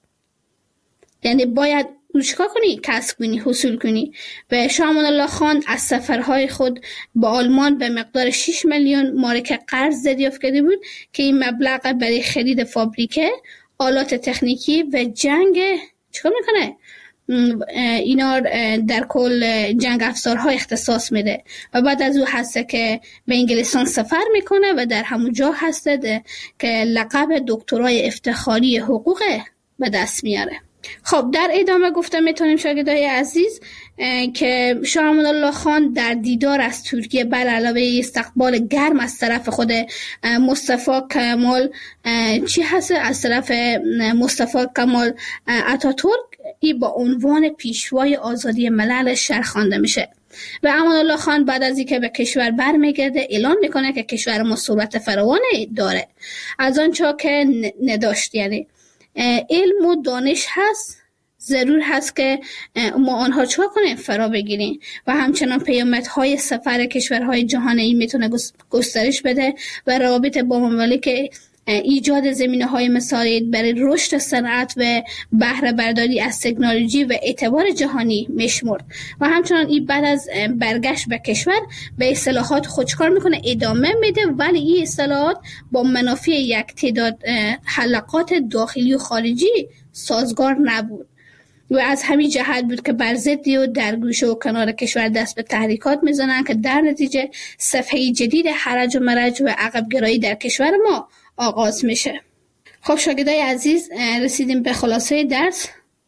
یعنی باید چیکار کنی؟ کسب کنی، حصول کنی. و شاه امان الله خان از سفرهای خود با آلمان به مقدار شش میلیون مارک قرض دریافت کرده بود که این مبلغ برای خرید فابریکه، آلات تکنیکی و جنگ چیکار میکنه؟ اینا در کل جنگ افزارها اختصاص میده. و بعد از او هسته که به انگلستان سفر میکنه و در همون جا هسته که لقب دکترای افتخاری حقوق به دست میاره. خب در ادامه گفتم میتونیم شاگردای عزیز که شاه امان الله خان در دیدار از ترکیه بر علاوه استقبال گرم از طرف خود مصطفی کمال چی هست از طرف مصطفی کمال اتاتورک، ای با عنوان پیشوای آزادی ملل شرق خوانده میشه. و امان الله خان بعد از اینکه به کشور برمیگرده اعلان میکنه که کشور ما ثروت فراوانی داره از آنچه که نداشت. یعنی علم و دانش هست، ضرور هست که ما آنها چه کنیم؟ فرا بگیریم. و همچنان پیامدهای سفر کشورهای جهانی میتونه گسترش بده و روابط با ممالک ایجاد زمینه‌های مساعد برای رشد صنعت و بهره برداری از تکنولوژی و اعتبار جهانی میشمرد. و همچنان این بعد از برگشت به کشور به اصلاحات خودکار میکنه، ادامه میده، ولی این اصلاحات با منافع یک تعداد حلقات داخلی و خارجی سازگار نبود. و از همین جهت بود که بر ضدی و در گوشه و کنار کشور دست به تحریکات میزنن که در نتیجه صفحه جدید حرج و مرج و عقب گرایی در کشور ما آغاز میشه. خب شاگردای عزیز رسیدیم به خلاصه درس.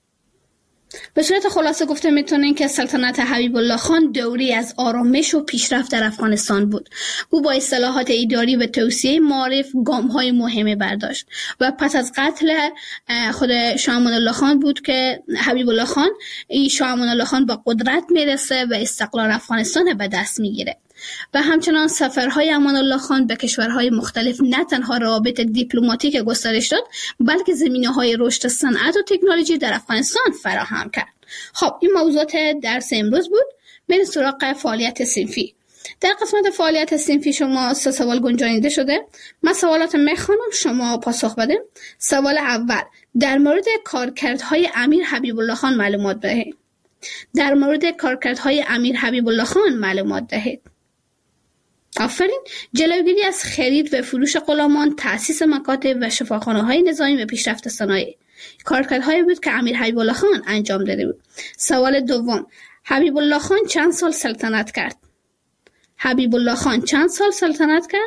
به صورت خلاصه گفته میتونین که سلطنت حبیب الله خان دوری از آرامش و پیشرفت در افغانستان بود. او با اصلاحات اداری و توسعه معارف گام‌های مهمی برداشت و پس از قتل خود شاه امان الله خان بود که حبیب الله خان این شاه امان الله خان با قدرت میرسه و استقلال افغانستان به دست میگیره. و همچنان سفرهای امان الله خان به کشورهای مختلف نه تنها روابط دیپلماتیک گسترش داد، بلکه زمینه‌های رشد صنعت و تکنولوژی در افغانستان فراهم کرد. خب این موضوعات درس امروز بود. بریم سراغ فعالیت صنفی. در قسمت فعالیت صنفی شما سه سوال گنجانیده شده. من سوالات میخوانم، شما پاسخ بدین. سوال اول، در مورد کارکردهای امیر حبیب الله خان معلومات دهید. در مورد کارکردهای امیر حبیب الله خان معلومات دهید. آفرین. جلوگیری از خرید و فروش غلامان، تأسیس مکاتب و شفاخانه‌های نظامی و پیشرفت صنایع کارکردهایی بود که امیر حبیب الله خان انجام داده بود. سوال دوم، حبیب الله خان چند سال سلطنت کرد؟ حبیب الله خان چند سال سلطنت کرد؟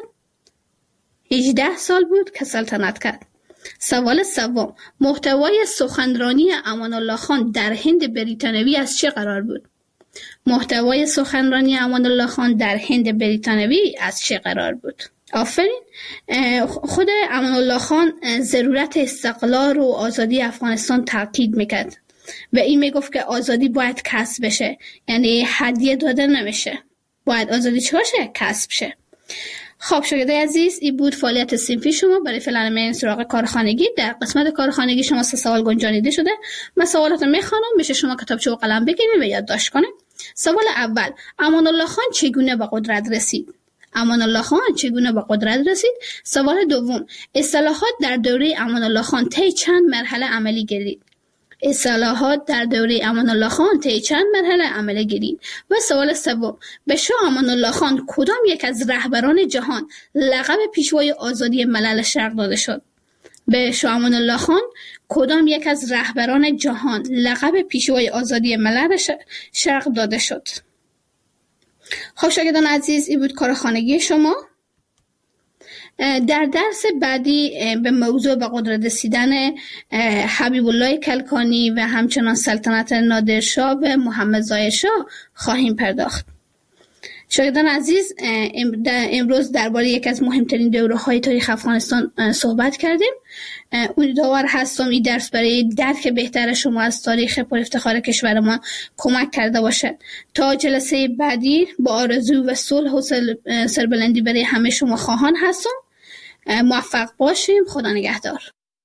هجده سال بود که سلطنت کرد. سوال سوم، محتوای سخنرانی امان الله خان در هند بریتانوی از چه قرار بود؟ محتوای سخنرانی امان الله خان در هند بریتانوی از چه قرار بود؟ آفرین. خود امان الله خان ضرورت استقلال و آزادی افغانستان تاکید میکرد و این میگفت که آزادی باید کسب بشه، یعنی هدیه داده نمیشه، باید آزادی چه باشه؟ کسب شه. خب شاگردای عزیز، این بود فعالیت صنفی شما. برای فعلا میریم سراغ کارخانگی. در قسمت کارخانگی شما سه سوال گنجانیده شده. من سوالات رو میخوانم، میشه شما کتابچه و قلم بگیرید و یادداشت کنید. سوال اول، امان الله خان چگونه به قدرت رسید؟ امان الله خان چگونه به قدرت رسید؟ سوال دوم، اصلاحات در دوره امان الله خان طی چند مرحله عملی گردید؟ اصلاحات در دوره امان الله خان طی چند مرحله عملی گردید؟ و سوال سوم، به شاه امان الله خان کدام یک از رهبران جهان لقب پیشوای آزادی ملل شرق داده شد؟ به شاه امان الله خان کدام یک از رهبران جهان لقب پیشوای آزادی ملل شرق داده شد؟ خب شاگردان عزیز، این بود کارخانگی شما. در درس بعدی به موضوع به قدرت رسیدن حبیب الله کلکانی و همچنان سلطنت نادرشاه و محمد ظاهر شاه خواهیم پرداخت. شاگردان عزیز، امروز درباره یک از مهمترین دوره‌های تاریخ افغانستان صحبت کردیم. امیدوار هستم این درس برای درک بهتر شما از تاریخ پر افتخار کشور ما کمک کرده باشد. تا جلسه بعدی با آرزو و صلح و سربلندی برای همه شما خواهان هستم. موفق باشیم. خدا نگهدار.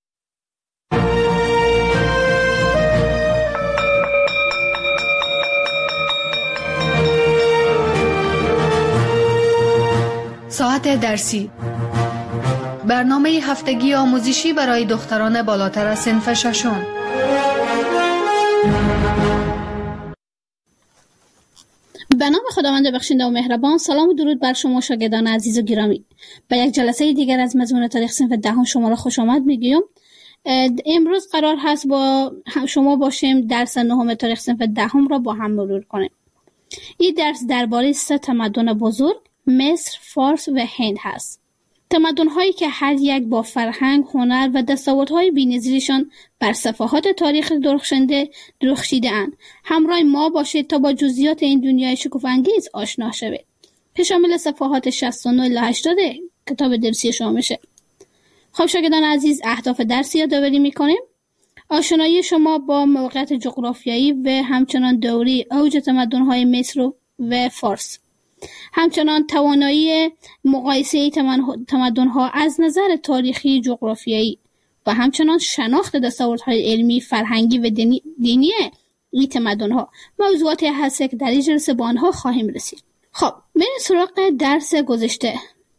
ساعت درسی، برنامه هفتگی آموزشی برای دختران بالاتر از صنف ششم. به نام خداوند بخشنده و مهربان. سلام و درود بر شما شاگردان عزیز و گرامی. به یک جلسه دیگر از مضمون تاریخ صنف دهم شما را خوش آمد میگویم. امروز قرار هست با شما باشیم درس نهم تاریخ صنف دهم را با هم مرور کنیم. این درس درباره سه تمدن بزرگ، مصر، فارس و هند هست. تمدن‌هایی که هر یک با فرهنگ، هنر و دستاوردهای بی‌نظیرشان بر صفحات تاریخ درخشنده درخشیده‌اند. همراه ما باشید تا با جزئیات این دنیای شگفت‌انگیز آشنا شوید. که شامل صفحات شصت و نه الی هشتاد کتاب درسی شما میشه. خب شاگردان عزیز، اهداف درسی یادآوری می‌کنیم. آشنایی شما با موقعیت جغرافیایی و همچنان دوره اوج تمدن‌های مصر و فارس. همچنان توانایی مقایسه تمدن‌ها از نظر تاریخی جغرافیایی و همچنان شناخت دستاوردهای علمی، فرهنگی و دینی, دینی این تمدن‌ها موضوعاتی هست که در این جلسه با آنها خواهیم رسید. خب بریم سراغ درس گذشته.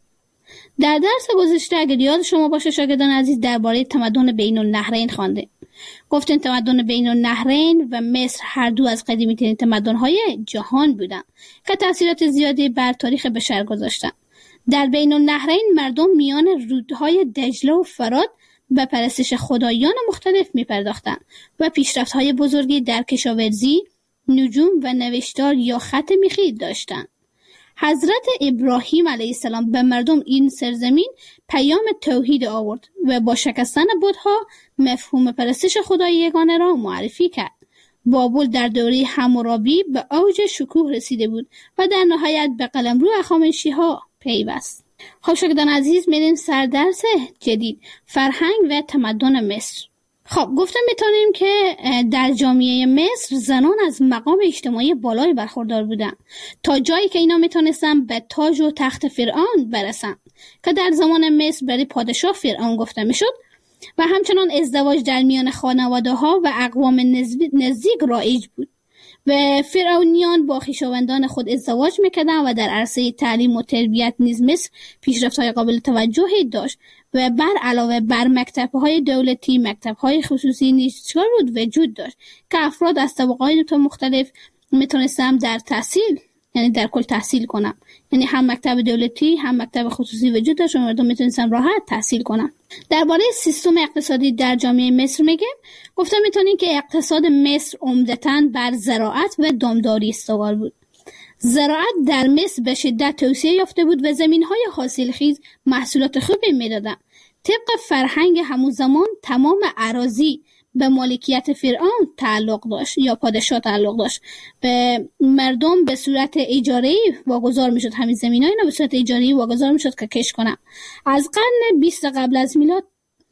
در درس گذشته اگر یاد شما باشه شاگردان عزیز، درباره تمدن بین النهرین خوانده. گفتیم تمدن بین النهرین و مصر هر دو از قدیمی‌ترین تمدن‌های جهان بودند که تأثیرات زیادی بر تاریخ بشر گذاشتند. در بین النهرین مردم میان رودهای دجله و فرات به پرستش خدایان مختلف می‌پرداختند و پیشرفت‌های بزرگی در کشاورزی، نجوم و نوشتار یا خط میخی داشتند. حضرت ابراهیم علیه السلام به مردم این سرزمین پیام توحید آورد و با شکستن بت‌ها مفهوم پرستش خدای یگانه را معرفی کرد. بابل در دوره حمورابی به اوج شکوه رسیده بود و در نهایت به قلمرو هخامنشی‌ها پیوست. خب شاگردان عزیز، میریم سر درس جدید، فرهنگ و تمدن مصر. خب گفتم میتونیم که در جامعه مصر زنان از مقام اجتماعی بالای برخوردار بودن تا جایی که اینا میتونستن به تاج و تخت فرعون برسن که در زمان مصر برای پادشاه فرعون گفته میشد و همچنان ازدواج در میان خانواده ها و اقوام نزدیک رایج بود و فرعونیان با خویشاوندان خود ازدواج میکردن و در عرصه تعلیم و تربیت نیز مصر پیشرفت‌های قابل توجهی داشت و بر علاوه بر مکتب‌های دولتی، مکتب‌های خصوصی نیز چکار بود وجود داشت که افراد از طبقات مختلف میتونستن در تحصیل، یعنی در کل تحصیل کنن. یعنی هم مکتب دولتی هم مکتب خصوصی وجود داشت و مردم میتونستن راحت تحصیل کنن. درباره سیستم اقتصادی در جامعه مصر میگم، گفتم میتونیم که اقتصاد مصر عمدتاً بر زراعت و دامداری استوار بود. زراعت در مصر به شدت توسعه یافته بود و زمین‌های حاصلخیز محصولات خوبی میدادند. طبق فرهنگ همون زمان تمام اراضی به مالکیت فرعون تعلق داشت یا پادشاه تعلق داشت. به مردم به صورت اجاره‌ای واگذار میشد، همین زمین‌ها اینا به صورت اجاره‌ای واگذار میشد که کش کنن. از قرن بیست قبل از میلاد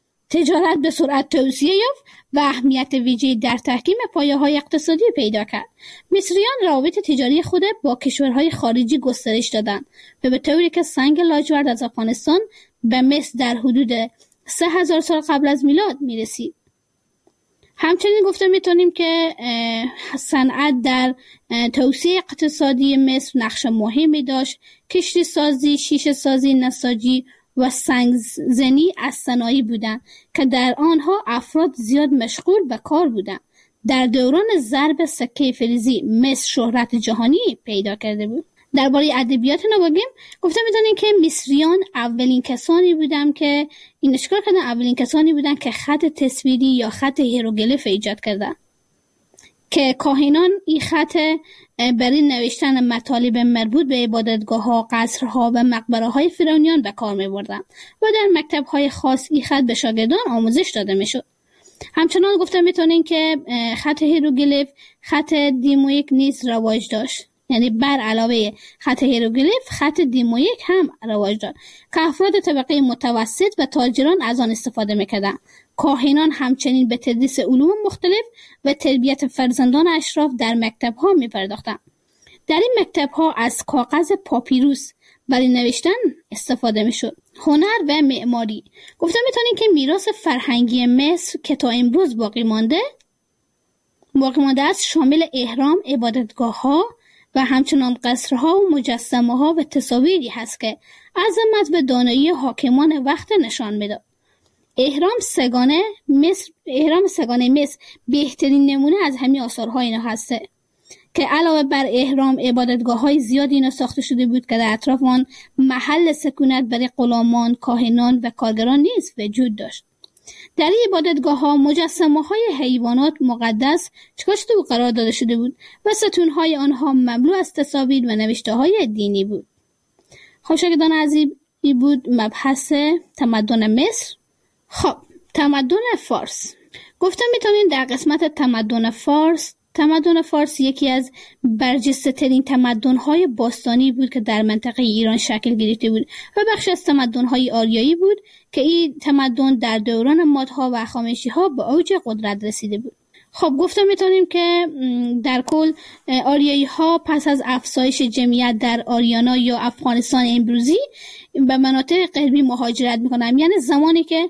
تجارت به سرعت توسعه یافت و اهمیت ویژه‌ای در تحکیم پایه‌های اقتصادی پیدا کرد. مصریان روابط تجاری خود با کشورهای خارجی گسترش دادند و به طوری که سنگ لاجورد از افغانستان به مصر در حدود سه هزار سال قبل از میلاد میرسید. همچنین گفته میتونیم که صنعت در توسعه اقتصادی مصر نقش مهمی داشت. کشتی سازی، شیشه سازی، نساجی و سنگزنی از صنایع بودند که در آنها افراد زیاد مشغول به کار بودند. در دوران ضرب سکه فلزی مصر شهرت جهانی پیدا کرده بود. درباره ادبیات نبگیم، گفتم میتونیم که مصریان اولین کسانی بودن که این اشکار کردن اولین کسانی بودن که خط تصویری یا خط هیروگلیف ایجاد کردن که کاهنان این خط برای نوشتن مطالب مربوط به عبادتگاه‌ها، قصرها و مقبره‌های فرعونیان به کار می‌بردند و در مکتب‌های خاص این خط به شاگردان آموزش داده می‌شد. همچنان گفته می‌تونیم که خط هیروگلیف خط دیمویک نیز رواج داشت، یعنی بر علاوه خط هیروگلیف خط دیمویک هم رواج داشت که افراد طبقه متوسط و تاجران از آن استفاده می‌کردند. کاهنان همچنین به تدریس علوم مختلف و تربیت فرزندان اشراف در مکتب‌ها می‌پرداختند. در این مکتب‌ها از کاغذ پاپیروس برای نوشتن استفاده می‌شد. هنر و معماری گفته می‌تونیم که میراث فرهنگی مصر که تا امروز باقی مانده باقی مانده است شامل اهرام، عبادتگاه‌ها و همچنان قصرها و مجسمه‌ها و تصاویری هست که عظمت و دانایی حاکمان وقت نشان می‌داد. اهرام سگانه مصر اهرام سگانه مصر بهترین نمونه از همین آثارهای اینا هسته که علاوه بر اهرام عبادتگاه‌های زیادی اینا ساخته شده بود که در اطراف آن محل سکونت برای غلامان، کاهنان و کارگران نیز وجود داشت. در این عبادتگاه‌ها مجسمه‌های حیوانات مقدس چکار شده بود قرار داده شده بود و ستون‌های آنها مملو از تصاویر و نوشته‌های دینی بود. خب شاگردان عزیز، این بود مبحث تمدن مصر. خب تمدن فارس گفتم میتونیم در قسمت تمدن فارس تمدن فارس یکی از برجسته ترین تمدن های باستانی بود که در منطقه ایران شکل گرفته بود و بخش از تمدن های آریایی بود که این تمدن در دوران مادها و هخامنشی ها به اوج قدرت رسیده بود. خب گفتم میتونیم که در کل آریایی ها پس از افزایش جمعیت در آریانا یا افغانستان امروزی به مناطق غربی مهاجرت میکنن، یعنی زمانی که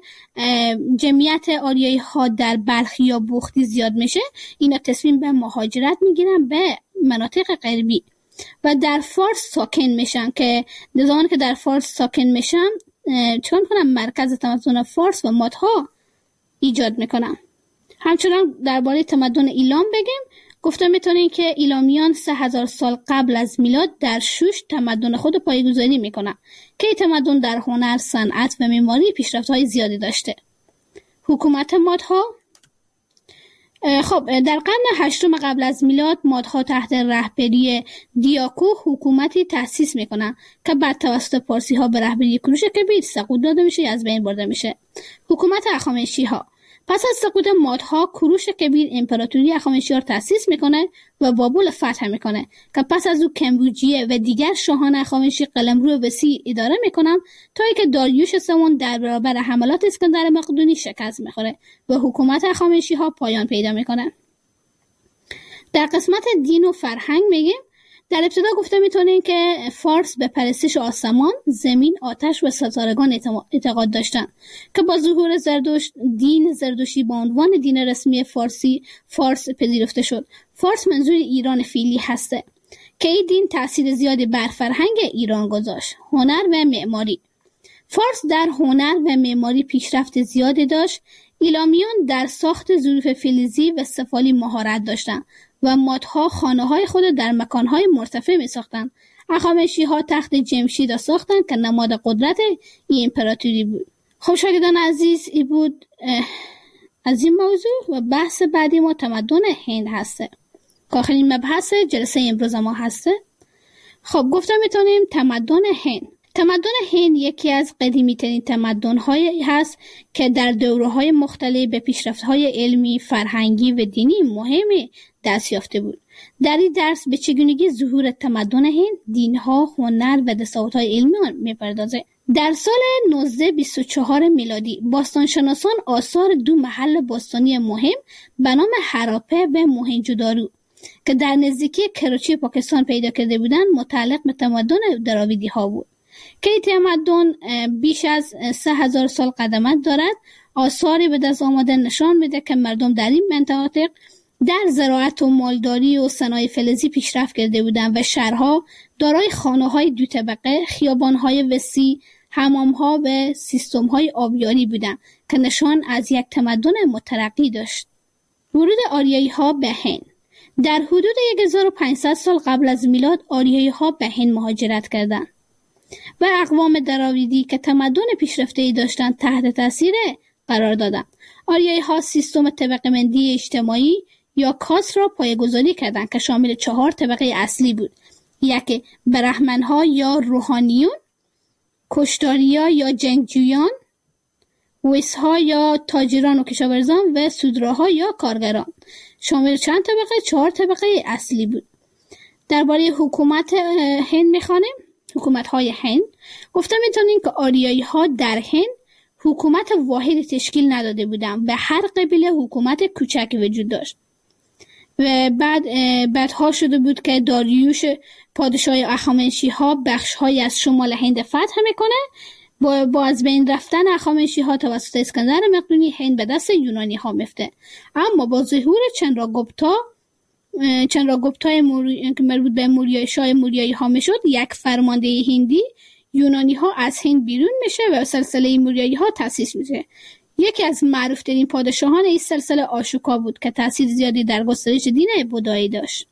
جمعیت آریایی ها در بلخ یا بختی زیاد میشه اینا تصمیم به مهاجرت میگیرن به مناطق غربی و در فارس ساکن میشن که زمانی که در فارس ساکن میشن چون کنن مرکز تمدن فارس و مادها ایجاد میکنن. همچنان درباره تمدن ایلام بگیم، گفته میتونیم که ایلامیان سه هزار سال قبل از میلاد در شوش تمدن خود پایه‌گذاری میکنن که این تمدن در هنر، صنعت و معماری پیشرفت‌های زیادی داشته. حکومت مادها خب در قرن هشتم قبل از میلاد مادها تحت رهبری دیاکو حکومتی تأسیس میکنن که بعد توسط پارسی ها به رهبری کوروش کبیر سقوط داده میشه یا از بین برده میشه. حکومت هخامنشی ها پس از سقوط مادها کوروش کبیر امپراتوری هخامنشی ها رو تأسیس میکنه و بابل فتح میکنه که پس از او کمبوجیه و دیگر شاهان هخامنشی قلمرو وسیع اداره میکنن تا اینکه داریوش سوم در برابر حملات اسکندر مقدونی شکست میخوره و حکومت هخامنشی ها پایان پیدا میکنه. در قسمت دین و فرهنگ میگیم، در ابتدا گفته میتونیم که فارس به پرستش آسمان، زمین، آتش و ستارگان اعتقاد داشتن که با ظهور زردشت دین زردشتی با عنوان دین رسمی فارسی فارس پذیرفته شد. فارس منظور ایران فعلی هسته که این دین تأثیر زیادی بر فرهنگ ایران گذاشت. هنر و معماری فارس در هنر و معماری پیشرفت زیادی داشت. ایلامیان در ساخت ظروف فلزی و سفالی مهارت داشتند و مادها خانه های خود در مکانهای مرتفع می ساختن. هخامنشی ها تخت جمشید را ساختن که نماد قدرت این امپراتوری بود. خب شاگردان عزیز، این بود از این موضوع و بحث بعدی ما تمدن هند هسته که آخرین مبحث جلسه امروز ما هسته. خب گفتم میتونیم تمدن هند تمدن هند یکی از قدیمی ترین تمدن هایی هست که در دوره های مختلف به پیشرفت های علمی، فرهنگی و دینی مهمی دست یافته بود. در این درس به چگونگی ظهور تمدن هند، دینها، هنر و دستاوردهای علمی آن میپردازه. در سال نوزده بیست و چهار میلادی باستانشناسان آثار دو محل باستانی مهم به نام هراپه و موهنجودارو که در نزدیکی کراچی پاکستان پیدا کرده بودند متعلق به تمدن دراویدی ها بود که این تمدن بیش از سه هزار سال قدمت دارد. آثاری به دست آمده نشان میده که مردم در این مناطق در زراعت و مالداری و صنایع فلزی پیشرفت کرده بودند و شهرها دارای خانه‌های دو طبقه، خیابان‌های وسیع، حمام‌ها و سیستم‌های آبیاری بودند که نشان از یک تمدن مترقی داشت. ورود آریایی‌ها به هند در حدود هزار و پانصد سال قبل از میلاد آریایی‌ها به هند مهاجرت کردند و اقوام دراویدی که تمدن پیشرفته‌ای داشتند تحت تاثیر قرار دادند. آریایی‌ها سیستم طبقه‌بندی اجتماعی یا کاست را پایه‌گذاری کردند که شامل چهار طبقه اصلی بود. یک برهمن‌ها یا روحانیون، کشتاریا یا جنگجویان، ویس‌ها یا تاجران و کشاورزان و سودراها یا کارگران. شامل چند طبقه؟ چهار طبقه اصلی بود. درباره حکومت هند می‌خوانیم. حکومت‌های هند گفته می‌تونیم که آریایی‌ها در هند حکومت واحد تشکیل نداده بودند. به هر قبیله حکومت کوچک وجود داشت. و بعد بعدها شده بود که داریوش پادشاه اخامنشی‌ها بخش‌های از شمال هند فتح میکنه. با, با از بین رفتن اخامنشی‌ها توسط اسکندر مقدونی هند به دست یونانی‌ها میفته. اما با ظهور چندراگوپتا چندراگوپتای موری... که مربوط به موریای شاه موریایی ها میشد، یک فرمانده هندی یونانی ها از هند بیرون میشه و سلسله موریایی ها تأسیس میشه. یکی از معروف ترین پادشاهان این سلسله آشوکا بود که تأثیر زیادی در گسترش دین بودایی داشت.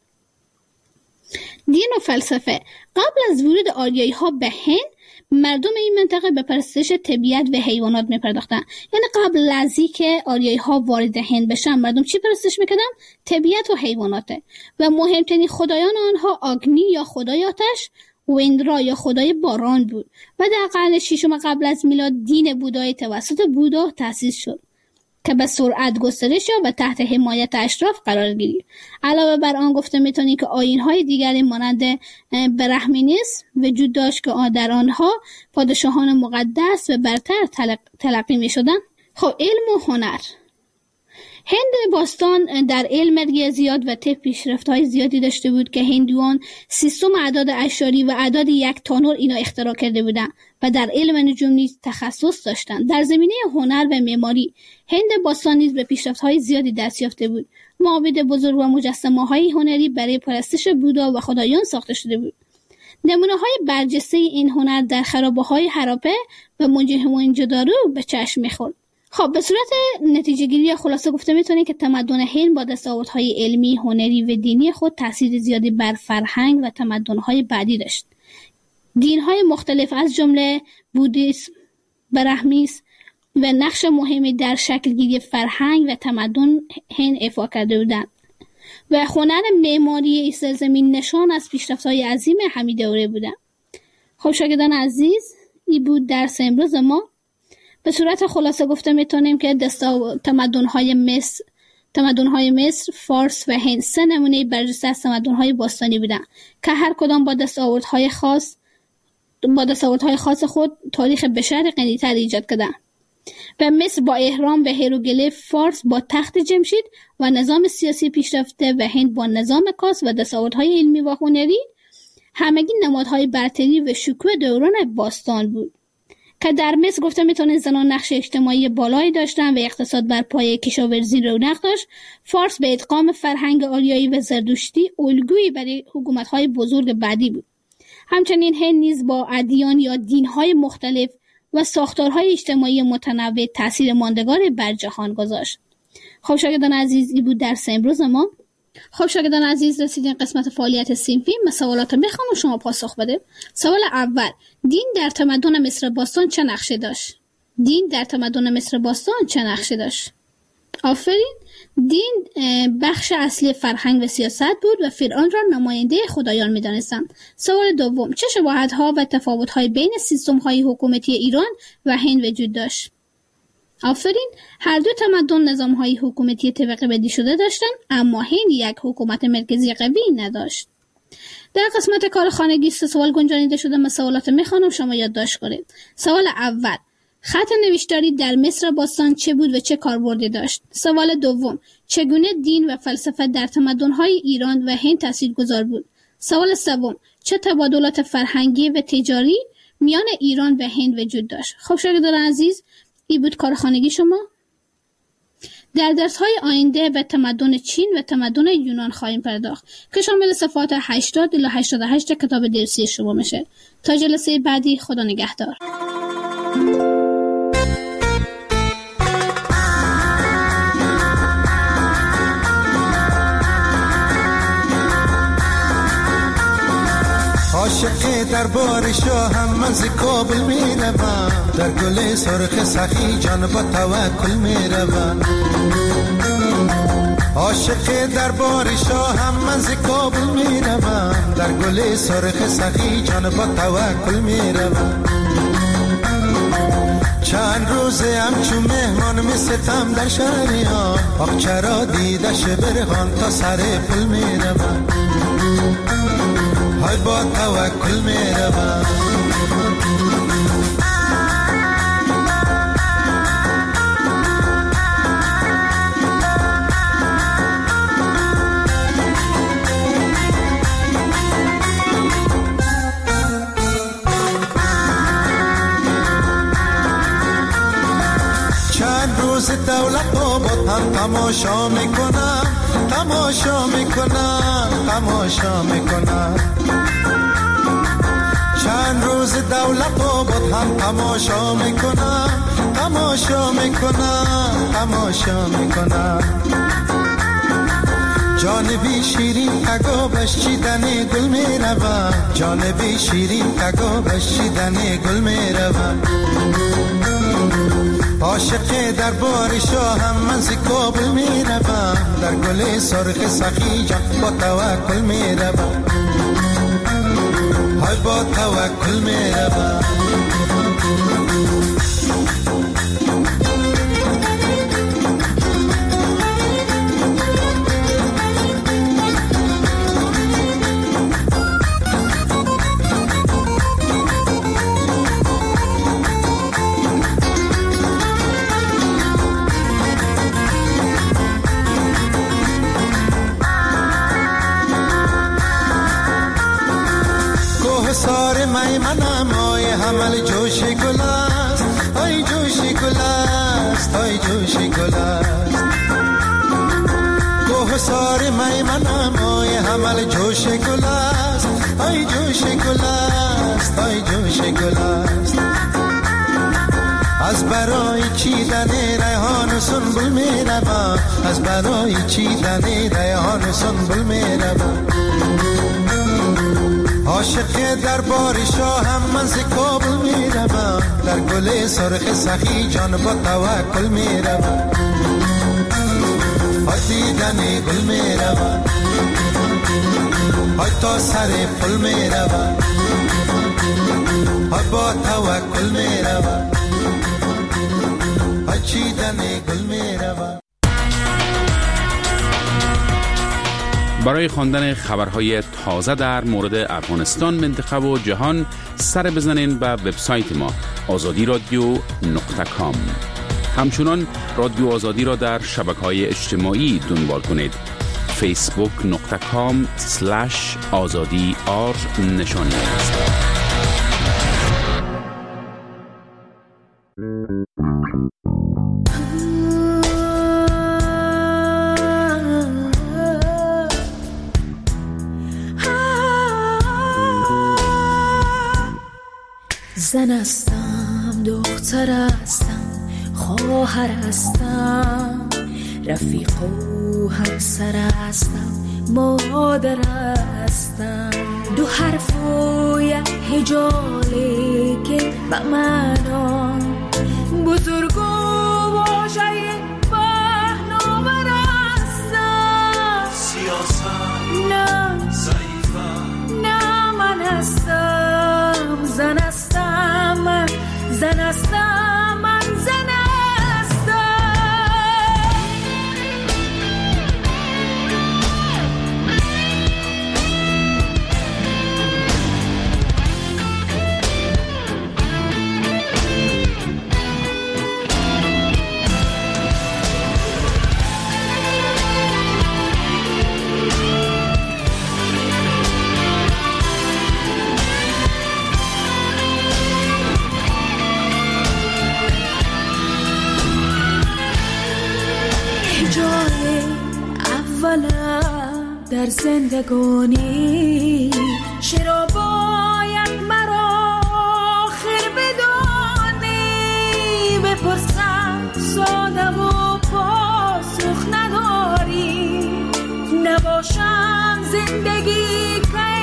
دین و فلسفه. قبل از ورود آریایی ها به هند، مردم این منطقه به پرستش طبیعت و حیوانات میپرداختن. یعنی قبل از اینکه آریایی ها وارد هند بشن، مردم چی پرستش میکردن؟ طبیعت و حیوانات. و مهمترین خدایان آنها آگنی یا خدای آتش و اندرا یا خدای باران بود. و در قرن ششم قبل از میلاد دین بودایی توسط بودا تأسیس شد که به سرعت گسترش یافت و تحت حمایت اشراف قرار گرفت. علاوه بر آن گفته میتونی که آیین‌های دیگری مانند برهمنیسم وجود داشت که در آنها پادشاهان مقدس و برتر تلق... تلقی میشدند. خب علم و هنر. هند باستان در علم ریاضیات و طب پیشرفت‌های زیادی داشته بود که هندوان سیستم اعداد اعشاری و اعداد یک تا نه اینا اختراع کرده بودند و در علم نجوم نیز تخصص داشتند. در زمینه هنر و معماری هند باستان نیز به پیشرفت‌های زیادی دست یافته بود. معابد بزرگ و مجسمه‌های هنری برای پرستش بودا و خدایان ساخته شده بود. نمونه‌های برجسته این هنر در خرابه‌های هراپه و موهنجودارو به چشم می‌خورد. خب به صورت نتیجه گیری یا خلاصه گفته میتونه که تمدن هند با دستاوردهای علمی، هنری و دینی خود تاثیر زیادی بر فرهنگ و تمدن‌های بعدی داشت. دین‌های مختلف از جمله بودیسم، برهمنیسم و نقش مهمی در شکل‌گیری فرهنگ و تمدن هند ایفا کرده بودند و هنر معماری این سرزمین نشان از پیشرفت‌های عظیم همین دوره بودند. خب شاگردان عزیز، این بود درس امروز ما. به صورت خلاصه گفته میتونیم که دستا تمدن‌های مصر، تمدن‌های مصر، فارس و هند سه نمونه برجسته از تمدن‌های باستانی بودند که هر کدام با دستاوردهای خاص با دستاوردهای خاص خود تاریخ بشر غنی‌تر ایجاد کردند. و مصر با اهرام و هیروگلیف، فارس با تخت جمشید و نظام سیاسی پیشرفته و هند با نظام کاست و دستاوردهای علمی و هنری همگی نمادهای برتری و شکوه دوران باستان بود. که در مصر گفته میتونه زنان نقش اجتماعی بالایی داشتن و اقتصاد بر پایه کشاورزی رونق داشت. فارس به ادغام فرهنگ آریایی و زردشتی الگویی برای حکومت‌های بزرگ بعدی بود. همچنین هند نیز با ادیان یا دین‌های مختلف و ساختارهای اجتماعی متنوع تأثیر ماندگار بر جهان گذاشت. خب شاگردان عزیز، این بود درس امروز ما. خب شاگردان عزیز، رسیدین قسمت فعالیت صنفی. من سوالات میخوام و شما پاسخ بده. سوال اول: دین در تمدن مصر باستان چه نقشی داشت؟ دین در تمدن مصر باستان چه نقشی داشت؟ آفرین. دین بخش اصلی فرهنگ و سیاست بود و فرعون را نماینده خدایان می‌دانستند. سوال دوم: چه شباهت‌ها و تفاوت‌های بین سیستم‌های حکومتی ایران و هند وجود داشت؟ آفرین. هر دو تمدن نظام‌های حکومتی طبقه بندی شده داشتند، اما هند یک حکومت مرکزی قوی نداشت. در قسمت کار خانگی سه سوال گنجانیده شده. من سوالات میخوانم، شما یادداشت کنید. سوال اول: خط نوشتاری در مصر باستان چه بود و چه کاربردی داشت؟ سوال دوم: چگونه دین و فلسفه در تمدن‌های ایران و هند تاثیرگذار بود؟ سوال سوم: چه تبادلات فرهنگی و تجاری میان ایران و هند وجود داشت؟ خب شاگردان عزیز، این بود کار خانگی شما. در درس‌های آینده به تمدن چین و تمدن یونان خواهیم پرداخت که شامل صفحات هشتاد الی هشتاد و هشت کتاب درسی شما میشه. تا جلسه بعدی، خدا نگهدار. عاشق دربار شاهم من ز کابل میروم، در گل سرخ سخی جان با توکل میروم. عاشق دربار شاهم من ز کابل می روم، در گل سرخ سخی جان با توکل می روم. چند روزه همچون مهمان می ستم در شهریان، آب چرا دیدش برهان تا سر پل می روم، های با توکل می روم. دولت آباد هم تماشا میکنم، تماشا میکنم، تماشا میکنم. چند روز دولت آباد هم تماشا میکنم، تماشا میکنم، تماشا میکنم. جانبی شیرین تگابش چیدن گل میروم، جانبی شیرین تگابش چیدن گل میروم. عاشق دربار شاهم من ز کابل می روم، در گل سرخ سخی جان با توکل می روم، های با توکل می روم. سار میمنم آی حمل جوش گل است، آی جوش گل است، آی جوش گل است. کوه سار میمنم آی حمل جوش گل است، آی جوش گل است، آی جوش گل است. از برای چیدن ریحان و سنبل می روم، از برای چیدن ریحان و سنبل می روم. عاشق دربار شاهم من ز کابل می روم، در گل سرخ سخی جان با توکل می روم، های دیدن گل می روم، های تا سر پل می روم، های با توکل می روم، های چیدن گل می روم. برای خواندن خبرهای تازه در مورد افغانستان، منطقه و جهان سر بزنین به وبسایت ما آزادی رادیو نقطه کام. همچنان رادیو آزادی را در شبکه‌های اجتماعی دنبال کنید. فیسبوک نقطه کام سلش آزادی آر نشانی است. زن هستم، دختر هستم، خواهر هستم، رفیق و همسر هستم، مادر هستم. دو حرف و یک هجاله که به معنا بزرگ و واژه پهناور هستم. سیاست نه ضعیفم، نه من هستم، زن هستم، من زن هستم، من زن هستم. در زندگانی چرا باید مرا آخر بدانی؟ بپرسم ساده و پاسخ نداری. نباشم زندگی که